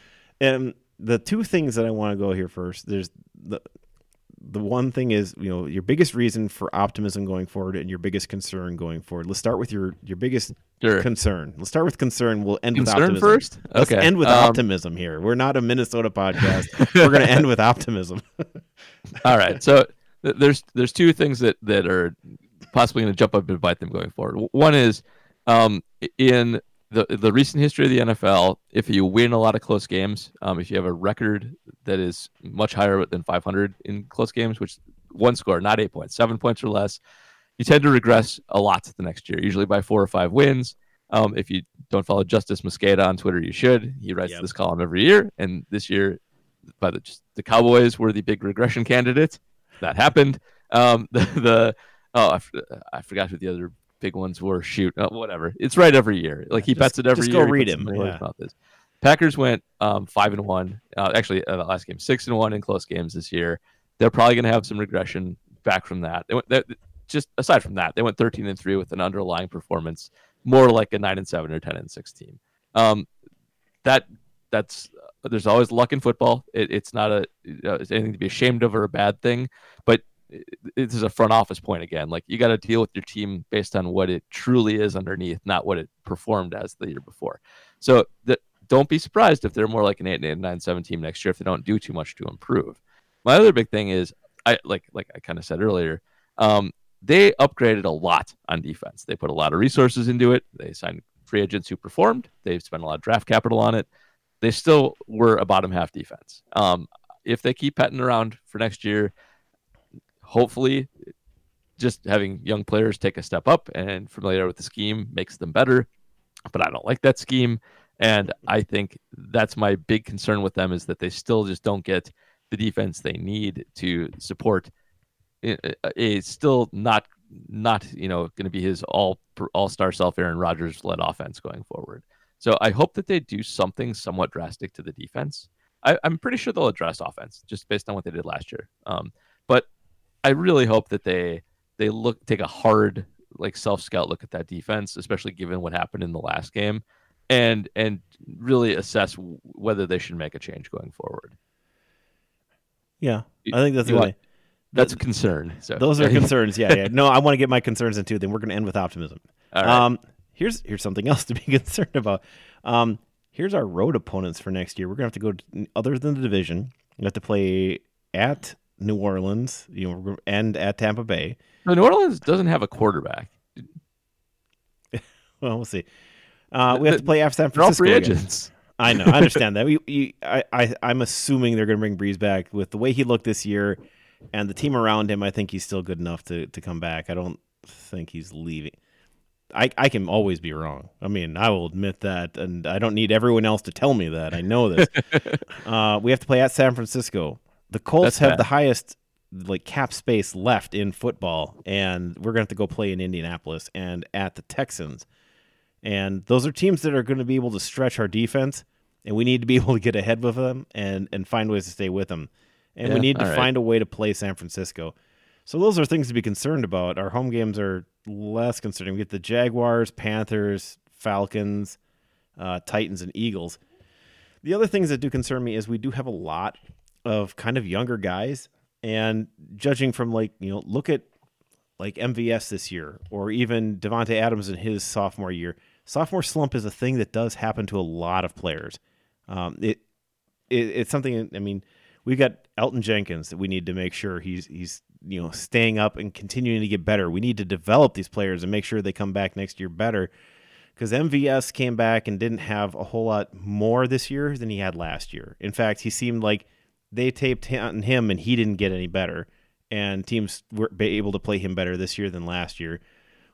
And the two things that I want to go here first, there's the the one thing is, you know, your biggest reason for optimism going forward and your biggest concern going forward. Let's start with your, your biggest Sure. concern. Let's start with concern. We'll end Concern with optimism. first? Let's Okay. end with Um, optimism here. We're not a Minnesota podcast. We're going to end with optimism. All right. So th- there's there's two things that, that are possibly going to jump up and bite them going forward. W- One is um, in the the recent history of the N F L, if you win a lot of close games, um, if you have a record that is much higher than five hundred in close games, which one score, not eight points, seven points or less, you tend to regress a lot the next year, usually by four or five wins. Um, if you don't follow Justice Mosqueda on Twitter, you should. He writes Yep. this column every year, and this year, by the just, the Cowboys were the big regression candidate. That happened. Um, the the oh, I, f- I forgot who the other big ones were. Shoot, oh, whatever. It's right every year. Like he Just- bets it every just year. go He read puts him, some words yeah. about this. Packers went um, five and one. Uh, actually, uh, the last game six and one in close games this year. They're probably going to have some regression back from that. They went, they, just aside from that, they went thirteen and three with an underlying performance more like a nine and seven or ten and six team. Um, that that's uh, there's always luck in football. It, it's not a uh, it's anything to be ashamed of or a bad thing, but it, this is a front office point again. Like you got to deal with your team based on what it truly is underneath, not what it performed as the year before. So the, don't be surprised if they're more like an eight and eight, nine, seven team next year if they don't do too much to improve. My other big thing is I like like I kind of said earlier. Um, they upgraded a lot on defense. They put a lot of resources into it. They signed free agents who performed. They've spent a lot of draft capital on it. They still were a bottom half defense. Um, if they keep petting around for next year, hopefully just having young players take a step up and familiar with the scheme makes them better. But I don't like that scheme. And I think that's my big concern with them is that they still just don't get the defense they need to support a still not not you know going to be his all all star self Aaron Rodgers led offense going forward. So I hope that they do something somewhat drastic to the defense. I, I'm pretty sure they'll address offense just based on what they did last year. Um, but I really hope that they they look take a hard like self scout look at that defense, especially given what happened in the last game, and and really assess w- whether they should make a change going forward. Yeah, I think that's You really. want- That's a concern. So Those are concerns. Yeah, yeah. No, I want to get my concerns in too. Then we're going to end with optimism. All right. Um, here's here's something else to be concerned about. Um, here's our road opponents for next year. We're going to have to go to, other than the division. We have to play at New Orleans, you know, and at Tampa Bay. No, New Orleans doesn't have a quarterback. Well, we'll see. Uh, we have to play after San They're all Francisco. free again. agents. I know. I understand that. We, you, I, I, I'm assuming they're going to bring Breeze back with the way he looked this year. And the team around him, I think he's still good enough to, to come back. I don't think he's leaving. I, I can always be wrong. I mean, I will admit that, and I don't need everyone else to tell me that. I know this. uh, we have to play at San Francisco. The Colts That's have bad. the highest like cap space left in football, and we're going to have to go play in Indianapolis and at the Texans. And those are teams that are going to be able to stretch our defense, and we need to be able to get ahead with them and, and find ways to stay with them. And we Yeah, need to all right. find a way to play San Francisco. So those are things to be concerned about. Our home games are less concerning. We get the Jaguars, Panthers, Falcons, uh, Titans, and Eagles. The other things that do concern me is we do have a lot of kind of younger guys. And judging from like, you know, look at like M V S this year or even Devontae Adams in his sophomore year. Sophomore slump is a thing that does happen to a lot of players. Um, it, it It's something, I mean, we got Elton Jenkins that we need to make sure he's he's you know staying up and continuing to get better. We need to develop these players and make sure they come back next year better. Because M V S came back and didn't have a whole lot more this year than he had last year. In fact, he seemed like they taped on him and he didn't get any better. And teams were able to play him better this year than last year.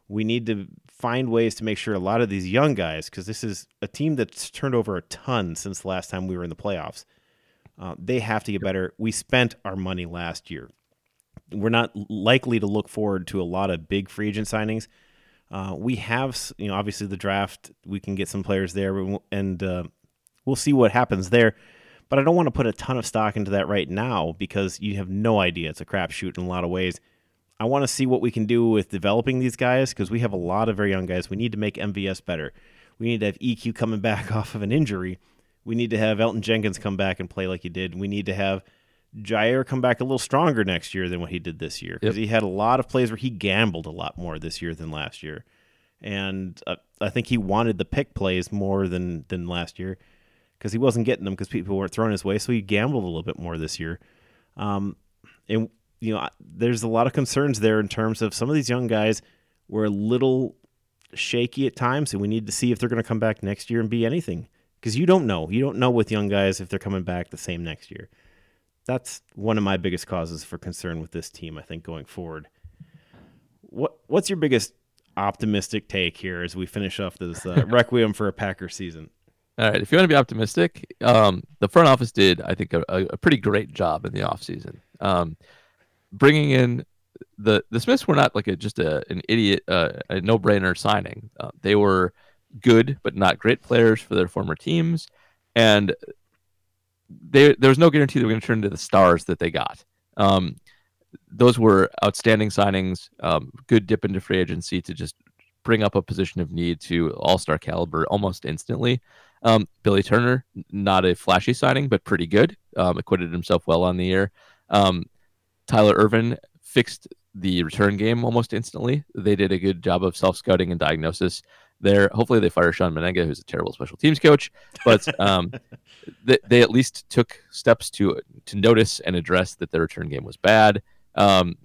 We need to find ways to make sure a lot of these young guys, because this is a team that's turned over a ton since the last time we were in the playoffs, uh, they have to get better. We spent our money last year. We're not likely to look forward to a lot of big free agent signings. Uh, we have, you know, obviously the draft, we can get some players there, and uh, we'll see what happens there. But I don't want to put a ton of stock into that right now because you have no idea. It's a crapshoot in a lot of ways. I want to see what we can do with developing these guys because we have a lot of very young guys. We need to make M V S better. We need to have E Q coming back off of an injury. We need to have Elton Jenkins come back and play like he did. We need to have Jair come back a little stronger next year than what he did this year because yep. he had a lot of plays where he gambled a lot more this year than last year. And uh, I think he wanted the pick plays more than, than last year because he wasn't getting them because people weren't throwing his way, so he gambled a little bit more this year. Um, and, you know, there's a lot of concerns there in terms of some of these young guys were a little shaky at times, and we need to see if they're going to come back next year and be anything because you don't know. You don't know with young guys if they're coming back the same next year. That's one of my biggest causes for concern with this team, I think, going forward. What What's your biggest optimistic take here as we finish off this uh, Requiem for a Packer season? All right, if you want to be optimistic, um, the front office did, I think, a, a pretty great job in the offseason. Um, bringing in the the Smiths were not like a, just a, an idiot, uh, a no-brainer signing. Uh, they were good but not great players for their former teams, and They, there was no guarantee they were going to turn into the stars that they got. Um, those were outstanding signings, um, good dip into free agency to just bring up a position of need to all-star caliber almost instantly. Um, Billy Turner, not a flashy signing, but pretty good. Um, acquitted himself well on the year. Um, Tyler Ervin fixed the return game almost instantly. They did a good job of self-scouting and diagnosis there. Hopefully they fire Sean Menenga, who's a terrible special teams coach, but um, they, they at least took steps to to notice and address that their return game was bad. Um,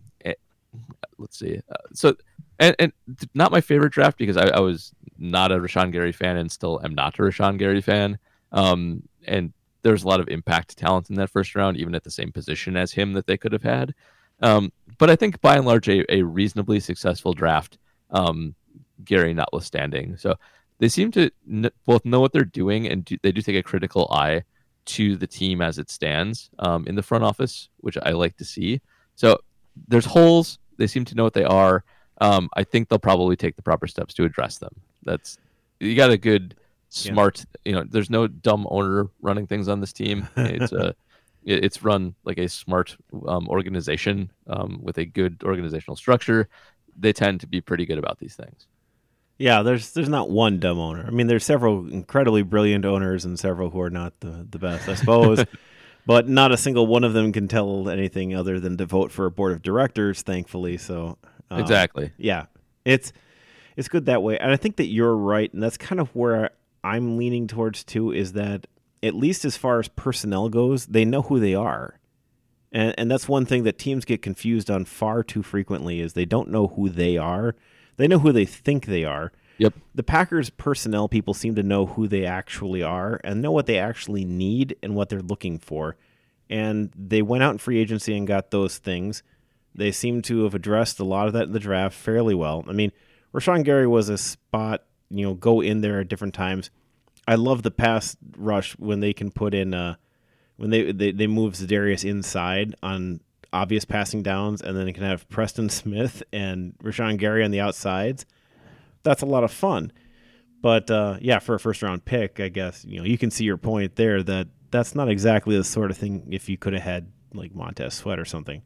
let's see. Uh, so, and, and not my favorite draft because I, I was not a Rashawn Gary fan and still am not a Rashawn Gary fan. Um, and there's a lot of impact talent in that first round, even at the same position as him that they could have had. Um, but I think by and large, a, a reasonably successful draft, um, Gary notwithstanding. So they seem to n- both know what they're doing, and do, they do take a critical eye to the team as it stands um, in the front office, which I like to see. So there's holes. They seem to know what they are. Um, I think they'll probably take the proper steps to address them. That's you got a good, smart. Yeah. You know, there's no dumb owner running things on this team. It's a it's run like a smart um, organization um, with a good organizational structure. They tend to be pretty good about these things. Yeah, there's there's not one dumb owner. I mean, there's several incredibly brilliant owners and several who are not the, the best, I suppose. But not a single one of them can tell anything other than to vote for a board of directors, thankfully. So um, exactly, yeah, it's it's good that way. And I think that you're right, and that's kind of where I'm leaning towards too. Is that at least as far as personnel goes, they know who they are, and and that's one thing that teams get confused on far too frequently is they don't know who they are. They know who they think they are. Yep. The Packers personnel people seem to know who they actually are and know what they actually need and what they're looking for. And they went out in free agency and got those things. They seem to have addressed a lot of that in the draft fairly well. I mean, Rashawn Gary was a spot, you know, go in there at different times. I love the pass rush when they can put in, uh, when they, they, they move Za'Darius inside on obvious passing downs, and then you can have Preston Smith and Rashawn Gary on the outsides. That's a lot of fun. But, uh, yeah, for a first-round pick, I guess, you know, you can see your point there that that's not exactly the sort of thing if you could have had, like, Montez Sweat or something.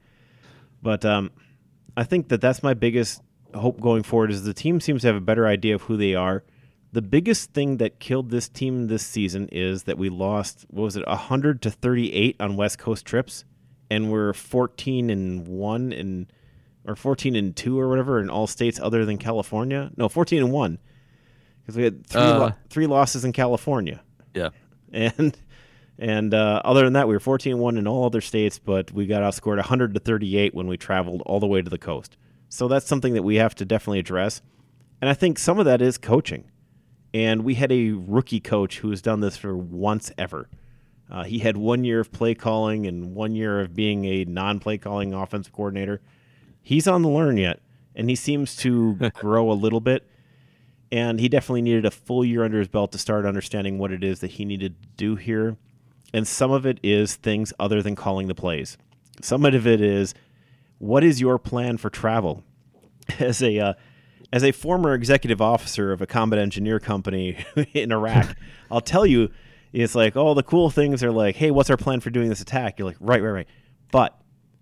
But um, I think that that's my biggest hope going forward is the team seems to have a better idea of who they are. The biggest thing that killed this team this season is that we lost, what was it, one hundred to thirty-eight on West Coast trips. And we're fourteen and one in, or fourteen and two or whatever in all states other than California. No, fourteen and one, because we had three uh, lo- three losses in California. Yeah, and and uh, other than that, we were fourteen and one in all other states, but we got outscored one hundred to thirty-eight when we traveled all the way to the coast. So that's something that we have to definitely address. And I think some of that is coaching. And we had a rookie coach who has done this for once ever. Uh, he had one year of play calling and one year of being a non-play calling offensive coordinator. He's on the learn yet, and he seems to grow a little bit. And he definitely needed a full year under his belt to start understanding what it is that he needed to do here. And some of it is things other than calling the plays. Some of it is, what is your plan for travel? As a uh, as a former executive officer of a combat engineer company in Iraq, I'll tell you, it's like, oh, the cool things are like, hey, what's our plan for doing this attack? You're like, right, right, right. But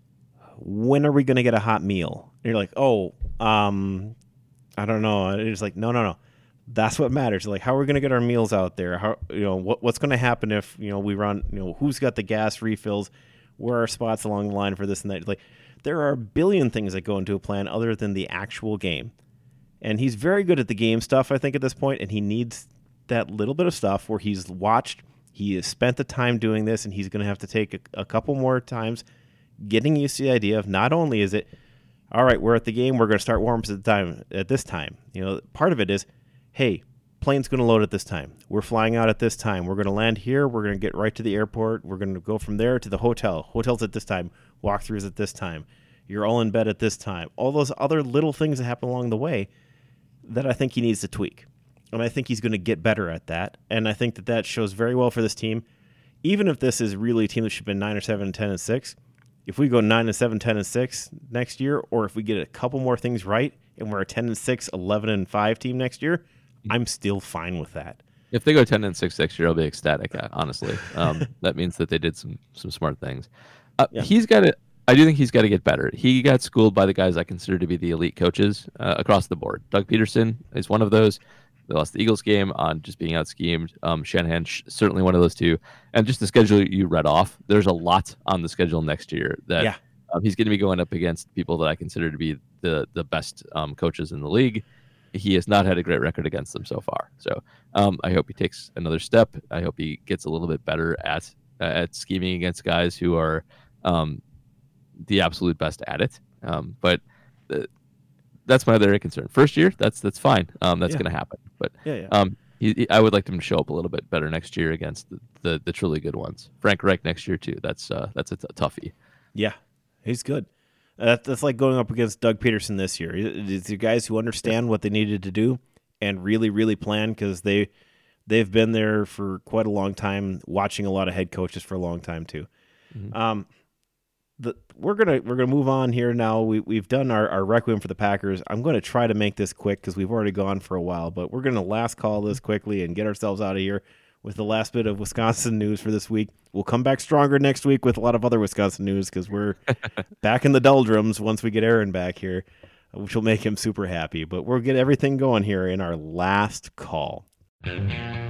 when are we going to get a hot meal? And you're like, oh, um... I don't know. It's like, no, no, no. That's what matters. Like, how are we going to get our meals out there? How, you know, what, what's going to happen if, you know, we run, you know, who's got the gas refills? Where are spots along the line for this and that? Like, there are a billion things that go into a plan other than the actual game. And he's very good at the game stuff, I think, at this point, and he needs that little bit of stuff where he's watched, he has spent the time doing this, and he's going to have to take a, a couple more times getting used to the idea of not only is it, all right, we're at the game, we're going to start warm-ups at the time at this time. You know, part of it is, hey, plane's going to load at this time. We're flying out at this time. We're going to land here. We're going to get right to the airport. We're going to go from there to the hotel. Hotels at this time. Walkthroughs at this time. You're all in bed at this time. All those other little things that happen along the way that I think he needs to tweak. And I think he's going to get better at that. And I think that that shows very well for this team. Even if this is really a team that should have been nine or seven, ten and six, if we go nine and seven, ten and six next year, or if we get a couple more things right and we're a ten and six, eleven and five team next year, I'm still fine with that. If they go ten and six next year, I'll be ecstatic. Honestly, um, that means that they did some some smart things. Uh, yeah. He's got to. I do think he's got to get better. He got schooled by the guys I consider to be the elite coaches uh, across the board. Doug Peterson is one of those. They lost the Eagles game on just being out schemed. Um, Shanahan sh- certainly one of those two. And just the schedule you read off, there's a lot on the schedule next year that yeah. um, he's going to be going up against people that I consider to be the the best um, coaches in the league. He has not had a great record against them so far. So um, I hope he takes another step. I hope he gets a little bit better at uh, at scheming against guys who are um, the absolute best at it. Um, but the, that's my other concern. First year, that's that's fine. Um, that's yeah. going to happen. But yeah, yeah. Um, he, he, I would like him to show up a little bit better next year against the, the, the truly good ones. Frank Reich next year too. That's uh, that's a t- toughie. Yeah, he's good. Uh, that's like going up against Doug Peterson this year. It's the guys who understand what they needed to do and really, really plan because they they've been there for quite a long time, watching a lot of head coaches for a long time too. Mm-hmm. Um, the, we're gonna we're gonna move on here now. We we've done our, our requiem for the Packers. I'm going to try to make this quick because we've already gone for a while, but we're gonna last call this quickly and get ourselves out of here with the last bit of Wisconsin news for this week. We'll come back stronger next week with a lot of other Wisconsin news because we're back in the doldrums once we get Aaron back here, which will make him super happy. But we'll get everything going here in our last call. Time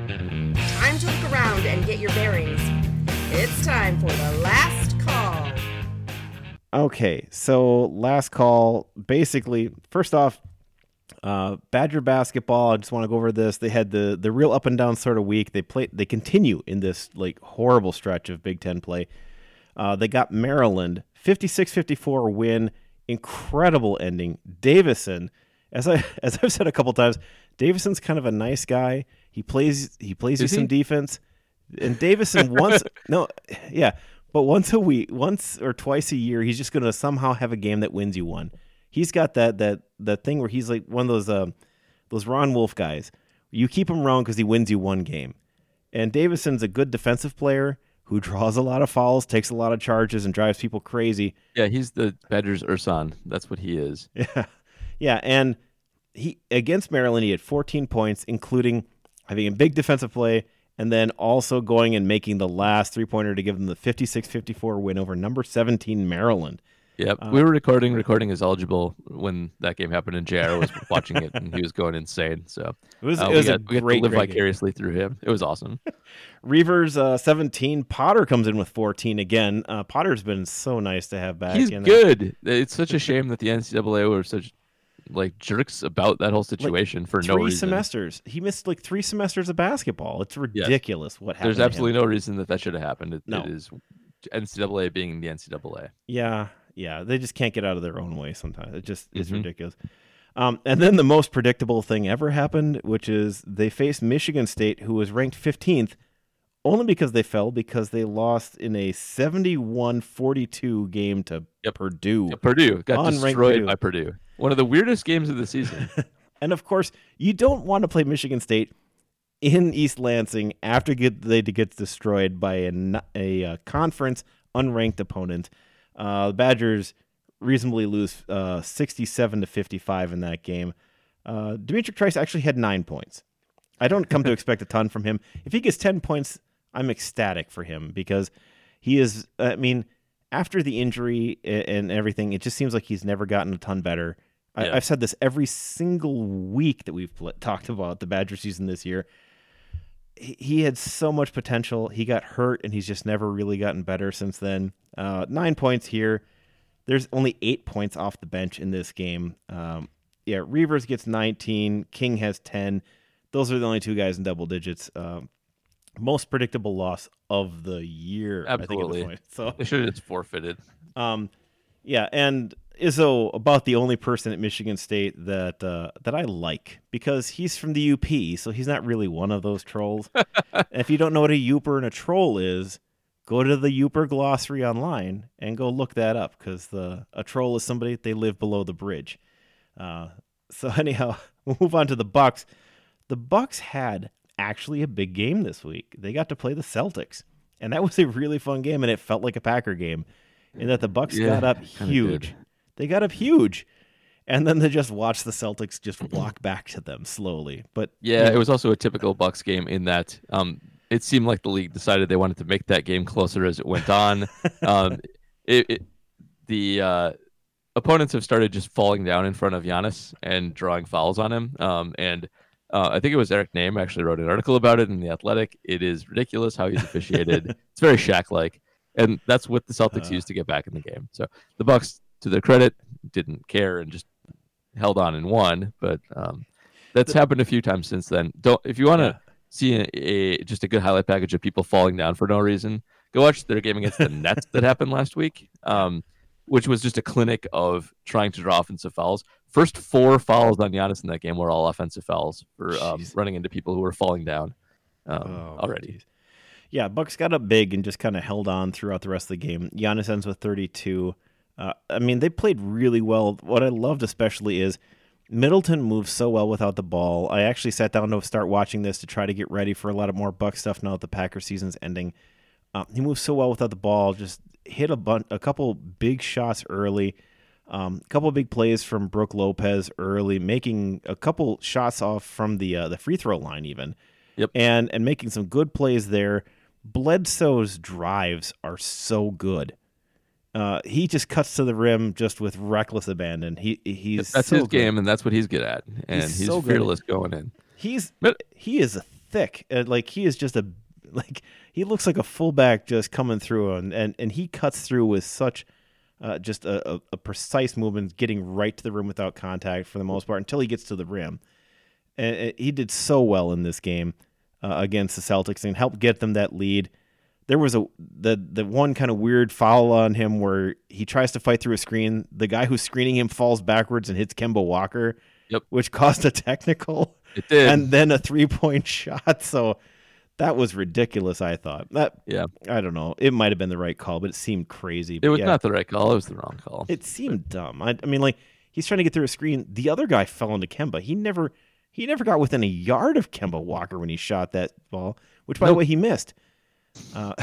to look around and get your bearings. It's time for the last call. Okay, so last call. Basically, first off, Uh, Badger basketball. I just want to go over this. They had the the real up and down sort of week. They play. They continue in this like horrible stretch of Big Ten play. Uh, they got Maryland fifty-six fifty-four win. Incredible ending. Davison, as I as I've said a couple times, Davison's kind of a nice guy. He plays he plays you some defense. And Davison once no yeah, but once a week, once or twice a year, he's just going to somehow have a game that wins you one. He's got that that that thing where he's like one of those um, those Ron Wolf guys. You keep him around because he wins you one game. And Davison's a good defensive player who draws a lot of fouls, takes a lot of charges, and drives people crazy. Yeah, he's the Badgers' Ursan. That's what he is. Yeah, yeah. And he against Maryland, he had fourteen points, including having a big defensive play, and then also going and making the last three-pointer to give them the fifty-six fifty-four win over number seventeen Maryland. Yep, uh, we were recording. Recording is eligible when that game happened, and J R was watching it, and he was going insane. So it was, uh, it was we a got, we great, got to live great vicariously game. through him. It was awesome. Reavers uh, seventeen. Potter comes in with fourteen again. Uh, Potter's been so nice to have back. He's in good. It's such a shame that the N C double A were such like jerks about that whole situation like for no reason. Three semesters. He missed like three semesters of basketball. It's ridiculous yes. what happened. There's absolutely no reason that that should have happened. It, no. it is N C double A being the N C double A. Yeah. Yeah, they just can't get out of their own way sometimes. It just is mm-hmm. ridiculous. Um, and then the most predictable thing ever happened, which is they faced Michigan State, who was ranked fifteenth, only because they fell because they lost in a seventy-one forty-two game to Yep. Purdue. Yeah, Purdue got Unranked destroyed Purdue. by Purdue. One of the weirdest games of the season. And of course, you don't want to play Michigan State in East Lansing after get, they get destroyed by a, a, a conference unranked opponent. Uh, the Badgers reasonably lose uh, sixty-seven to fifty-five in that game. Uh, Demetric Trice actually had nine points. I don't come to expect a ton from him. If he gets ten points, I'm ecstatic for him because he is, I mean, after the injury and everything, it just seems like he's never gotten a ton better. I, Yeah. I've said this every single week that we've pl- talked about the Badger season this year. He, he had so much potential. He got hurt, and he's just never really gotten better since then. Uh, nine points here. There's only eight points off the bench in this game. Um, yeah, Reavers gets nineteen. King has ten. Those are the only two guys in double digits. Um, most predictable loss of the year, Absolutely. I think, at this point. So They should have just forfeited. Um, yeah, and Izzo about the only person at Michigan State that uh, that I like because he's from the U P, so he's not really one of those trolls. And if you don't know what a Youper and a troll is, go to the Youper glossary online and go look that up because the a troll is somebody they live below the bridge. Uh, so anyhow, we'll move on to the Bucks. The Bucks had actually a big game this week. They got to play the Celtics, and that was a really fun game, and it felt like a Packer game. In that the Bucks Yeah, got up kinda huge. did. They got up huge. And then they just watched the Celtics just walk back to them slowly. But Yeah, it was also a typical Bucks game in that um, it seemed like the league decided they wanted to make that game closer as it went on. um, it, it, the uh, opponents have started just falling down in front of Giannis and drawing fouls on him. Um, and uh, I think it was Eric Name actually wrote an article about it in The Athletic. It is ridiculous how he's officiated. It's very Shaq-like. And that's what the Celtics Uh. used to get back in the game. So the Bucks, to their credit, didn't care and just held on and won. But um, that's happened a few times since then. Don't if you want to Yeah. see a, a just a good highlight package of people falling down for no reason, go watch their game against the Nets that happened last week, um, which was just a clinic of trying to draw offensive fouls. First four fouls on Giannis in that game were all offensive fouls for um, Jeez. running into people who were falling down um, Oh, already. geez. Yeah, Bucks got up big and just kind of held on throughout the rest of the game. Giannis ends with thirty-two. Uh, I mean, they played really well. What I loved especially is Middleton moves so well without the ball. I actually sat down to start watching this to try to get ready for a lot of more Bucks stuff now that the Packers season's ending. Um, he moves so well without the ball, just hit a, bun- a couple big shots early, um, a couple big plays from Brooke Lopez early, making a couple shots off from the uh, the free throw line even. Yep. And and making some good plays there. Bledsoe's drives are so good. Uh, he just cuts to the rim just with reckless abandon. He he's That's so his good. game, and that's what he's good at. And He's he's, so good. fearless going in. He's But- he is thick. Uh, like he is just a like he looks like a fullback just coming through, and and, and he cuts through with such uh, just a, a, a precise movement, getting right to the rim without contact for the most part until he gets to the rim. And, and he did so well in this game uh, against the Celtics and helped get them that lead. There was a the the one kind of weird foul on him where he tries to fight through a screen. The guy who's screening him falls backwards and hits Kemba Walker, Yep. which caused a technical It did. and then a three-point shot. So that was ridiculous, I thought. That yeah. I don't know. It might have been the right call, but it seemed crazy. It But was yeah, not the right call. It was the wrong call. it seemed dumb. I, I mean, like he's trying to get through a screen. The other guy fell into Kemba. He never he never got within a yard of Kemba Walker when he shot that ball, which by the Nope. way he missed. Uh,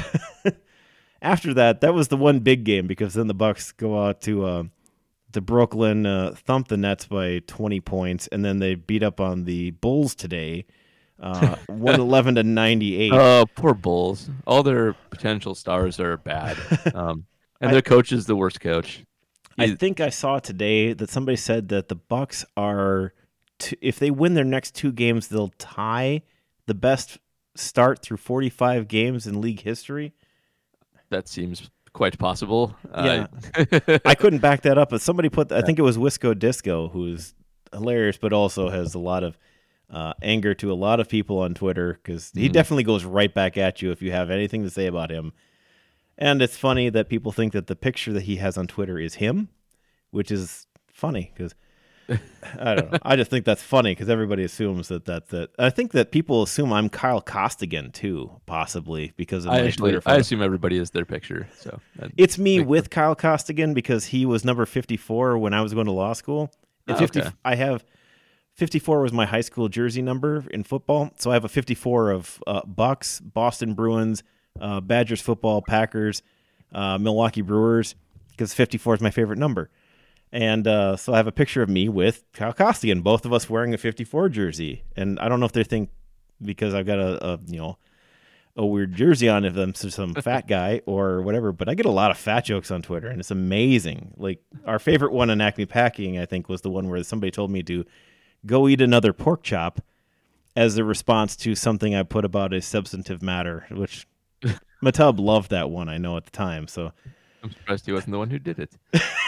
after that, that was the one big game because then the Bucks go out to uh, to Brooklyn, uh, thump the Nets by twenty points, and then they beat up on the Bulls today, uh, one eleven to ninety-eight. Oh, poor Bulls. All their potential stars are bad. Um, and I- their coach is the worst coach. I He's- think I saw today that somebody said that the Bucks are, t- if they win their next two games, they'll tie the best start through forty-five games in league history. that seems quite possible. Yeah. Uh, I couldn't back that up, but somebody put, I think it was Wisco Disco, who's hilarious, but also has a lot of uh, anger to a lot of people on Twitter because he Mhm. definitely goes right back at you if you have anything to say about him. And it's funny that people think that the picture that he has on Twitter is him, which is funny because I don't know. I just think that's funny because everybody assumes that that that. I think that people assume I'm Kyle Costigan too, possibly because of I my actually, Twitter photo. I assume everybody is their picture. So that It's me makes with sense. Kyle Costigan because he was number fifty-four when I was going to law school. And Oh, fifty, okay. I have fifty-four was my high school jersey number in football, so I have a fifty-four of uh, Bucks, Boston Bruins, uh, Badgers football, Packers, uh, Milwaukee Brewers, because fifty-four is my favorite number. And uh, so I have a picture of me with Kyle Costigan, both of us wearing a fifty-four jersey. And I don't know if they think because I've got a, a you know a weird jersey on if I'm some fat guy or whatever, but I get a lot of fat jokes on Twitter, and it's amazing. Like our favorite one on Acme Packing, I think, was the one where somebody told me to go eat another pork chop as a response to something I put about a substantive matter, which Matub loved that one, I know, at the time. So I'm surprised he wasn't the one who did it.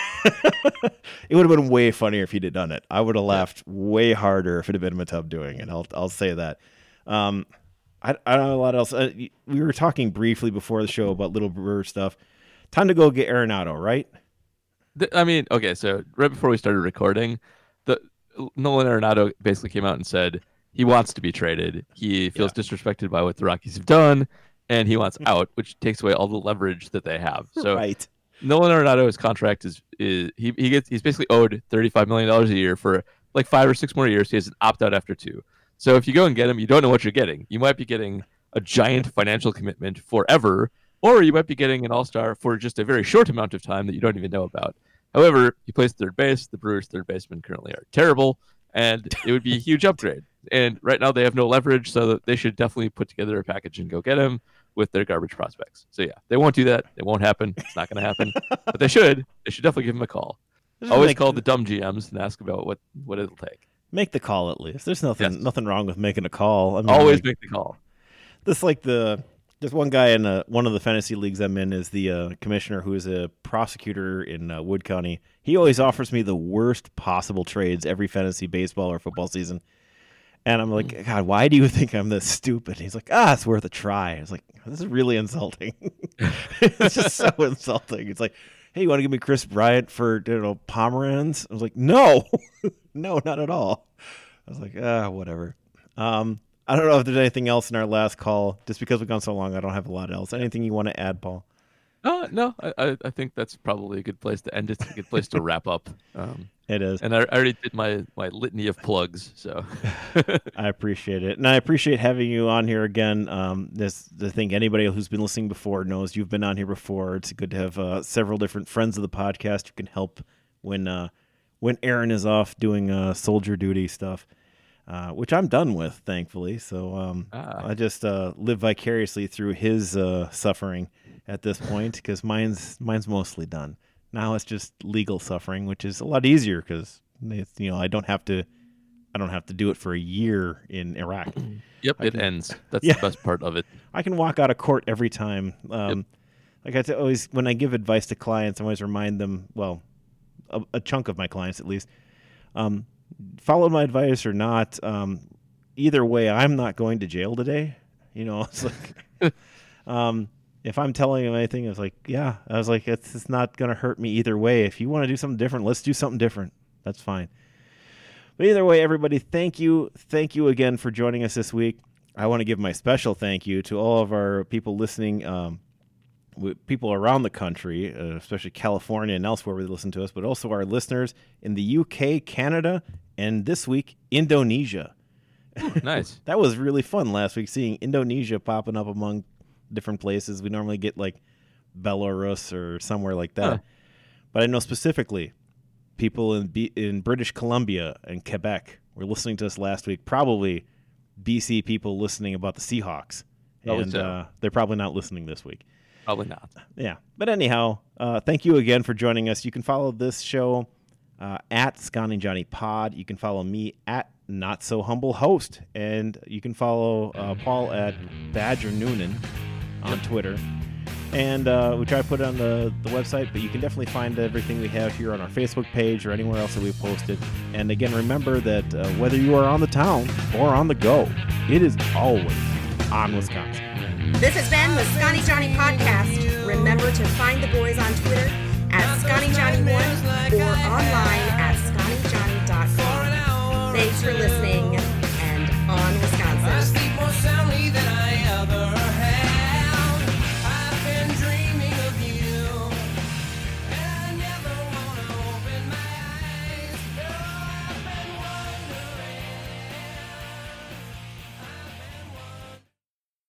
it would have been way funnier if he'd have done it. I would have laughed way harder if it had been Matub doing it. I'll I'll say that. Um, I, I don't know a lot else. Uh, we were talking briefly before the show about Little Brewer stuff. Time to go get Arenado, right? The- I mean, okay, so right before we started recording, the Nolan Arenado basically came out and said he wants to be traded. He feels Yeah. disrespected by what the Rockies have done, and he wants out, which takes away all the leverage that they have. So right. Nolan Arenado's contract is is he, he gets he's basically owed thirty-five million dollars a year for like five or six more years. He has an opt out after two. So if you go and get him, you don't know what you're getting. You might be getting a giant financial commitment forever, or you might be getting an all-star for just a very short amount of time that you don't even know about. However, he plays third base. The Brewers' third basemen currently are terrible, and it would be a huge upgrade. And right now they have no leverage, so that they should definitely put together a package and go get him with their garbage prospects. So yeah, they won't do that. It won't happen. It's not going to happen. But they should. They should definitely give him a call. Just Always make, call the dumb G Ms and ask about what, what it'll take. make the call at least. There's nothing Yes. nothing wrong with making a call. I mean, Always like, make the call. this like the there's one guy in uh one of the fantasy leagues I'm in is the uh, commissioner who is a prosecutor in uh, Wood County. He always offers me the worst possible trades every fantasy baseball or football season. And I'm like, God, why do you think I'm this stupid? He's like, ah, it's worth a try. I was like, this is really insulting. It's just so insulting. It's like, hey, you want to give me Chris Bryant for, you know, Pomeranz? I was like, no, no, not at all. I was like, ah, whatever. Um, I don't know if there's anything else in our last call. Just because we've gone so long, I don't have a lot else. Anything you want to add, Paul? Uh, no, I, I I think that's probably a good place to end it. A good place to wrap up. Um, It is. and I, I already did my, my litany of plugs, so I appreciate it, and I appreciate having you on here again. Um, this, I think anybody who's been listening before knows you've been on here before. It's good to have uh, several different friends of the podcast who can help when uh, when Aaron is off doing uh, soldier duty stuff, uh, which I'm done with, thankfully. So um, Ah. I just uh, live vicariously through his uh, suffering at this point because mine's mine's mostly done. Now it's just legal suffering, which is a lot easier because you know I don't have to, I don't have to do it for a year in Iraq. yep, I it can- ends. That's Yeah. the best part of it. I can walk out of court every time. Um, Like I t- always, when I give advice to clients, I always remind them. Well, a, a chunk of my clients at least, um, follow my advice or not. Um, either way, I'm not going to jail today. You know, it's like. um, If I'm telling him anything, it's like, yeah, I was like, it's, it's not going to hurt me either way. If you want to do something different, let's do something different. That's fine. But either way, everybody, thank you. Thank you again for joining us this week. I want to give my special thank you to all of our people listening, um, with people around the country, uh, especially California and elsewhere where they listen to us, but also our listeners in the U K, Canada, and this week, Indonesia. Nice. That was really fun last week, seeing Indonesia popping up among different places. We normally get like Belarus or somewhere like that. Huh. But I know specifically people in B- in British Columbia and Quebec were listening to us last week. Probably B C people listening about the Seahawks. Probably and so. uh, they're probably not listening this week. Probably not. Yeah. But anyhow, uh, thank you again for joining us. You can follow this show uh, at Scotty Johnny Pod. You can follow me at Not So Humble Host. And you can follow uh, Paul at Badger Noonan on Twitter. And uh, we try to put it on the, the website, but you can definitely find everything we have here on our Facebook page or anywhere else that we've posted. And again, remember that uh, whether you are on the town or on the go, it is always on Wisconsin. This has been the Scotty Johnny Podcast. Remember to find the boys on Twitter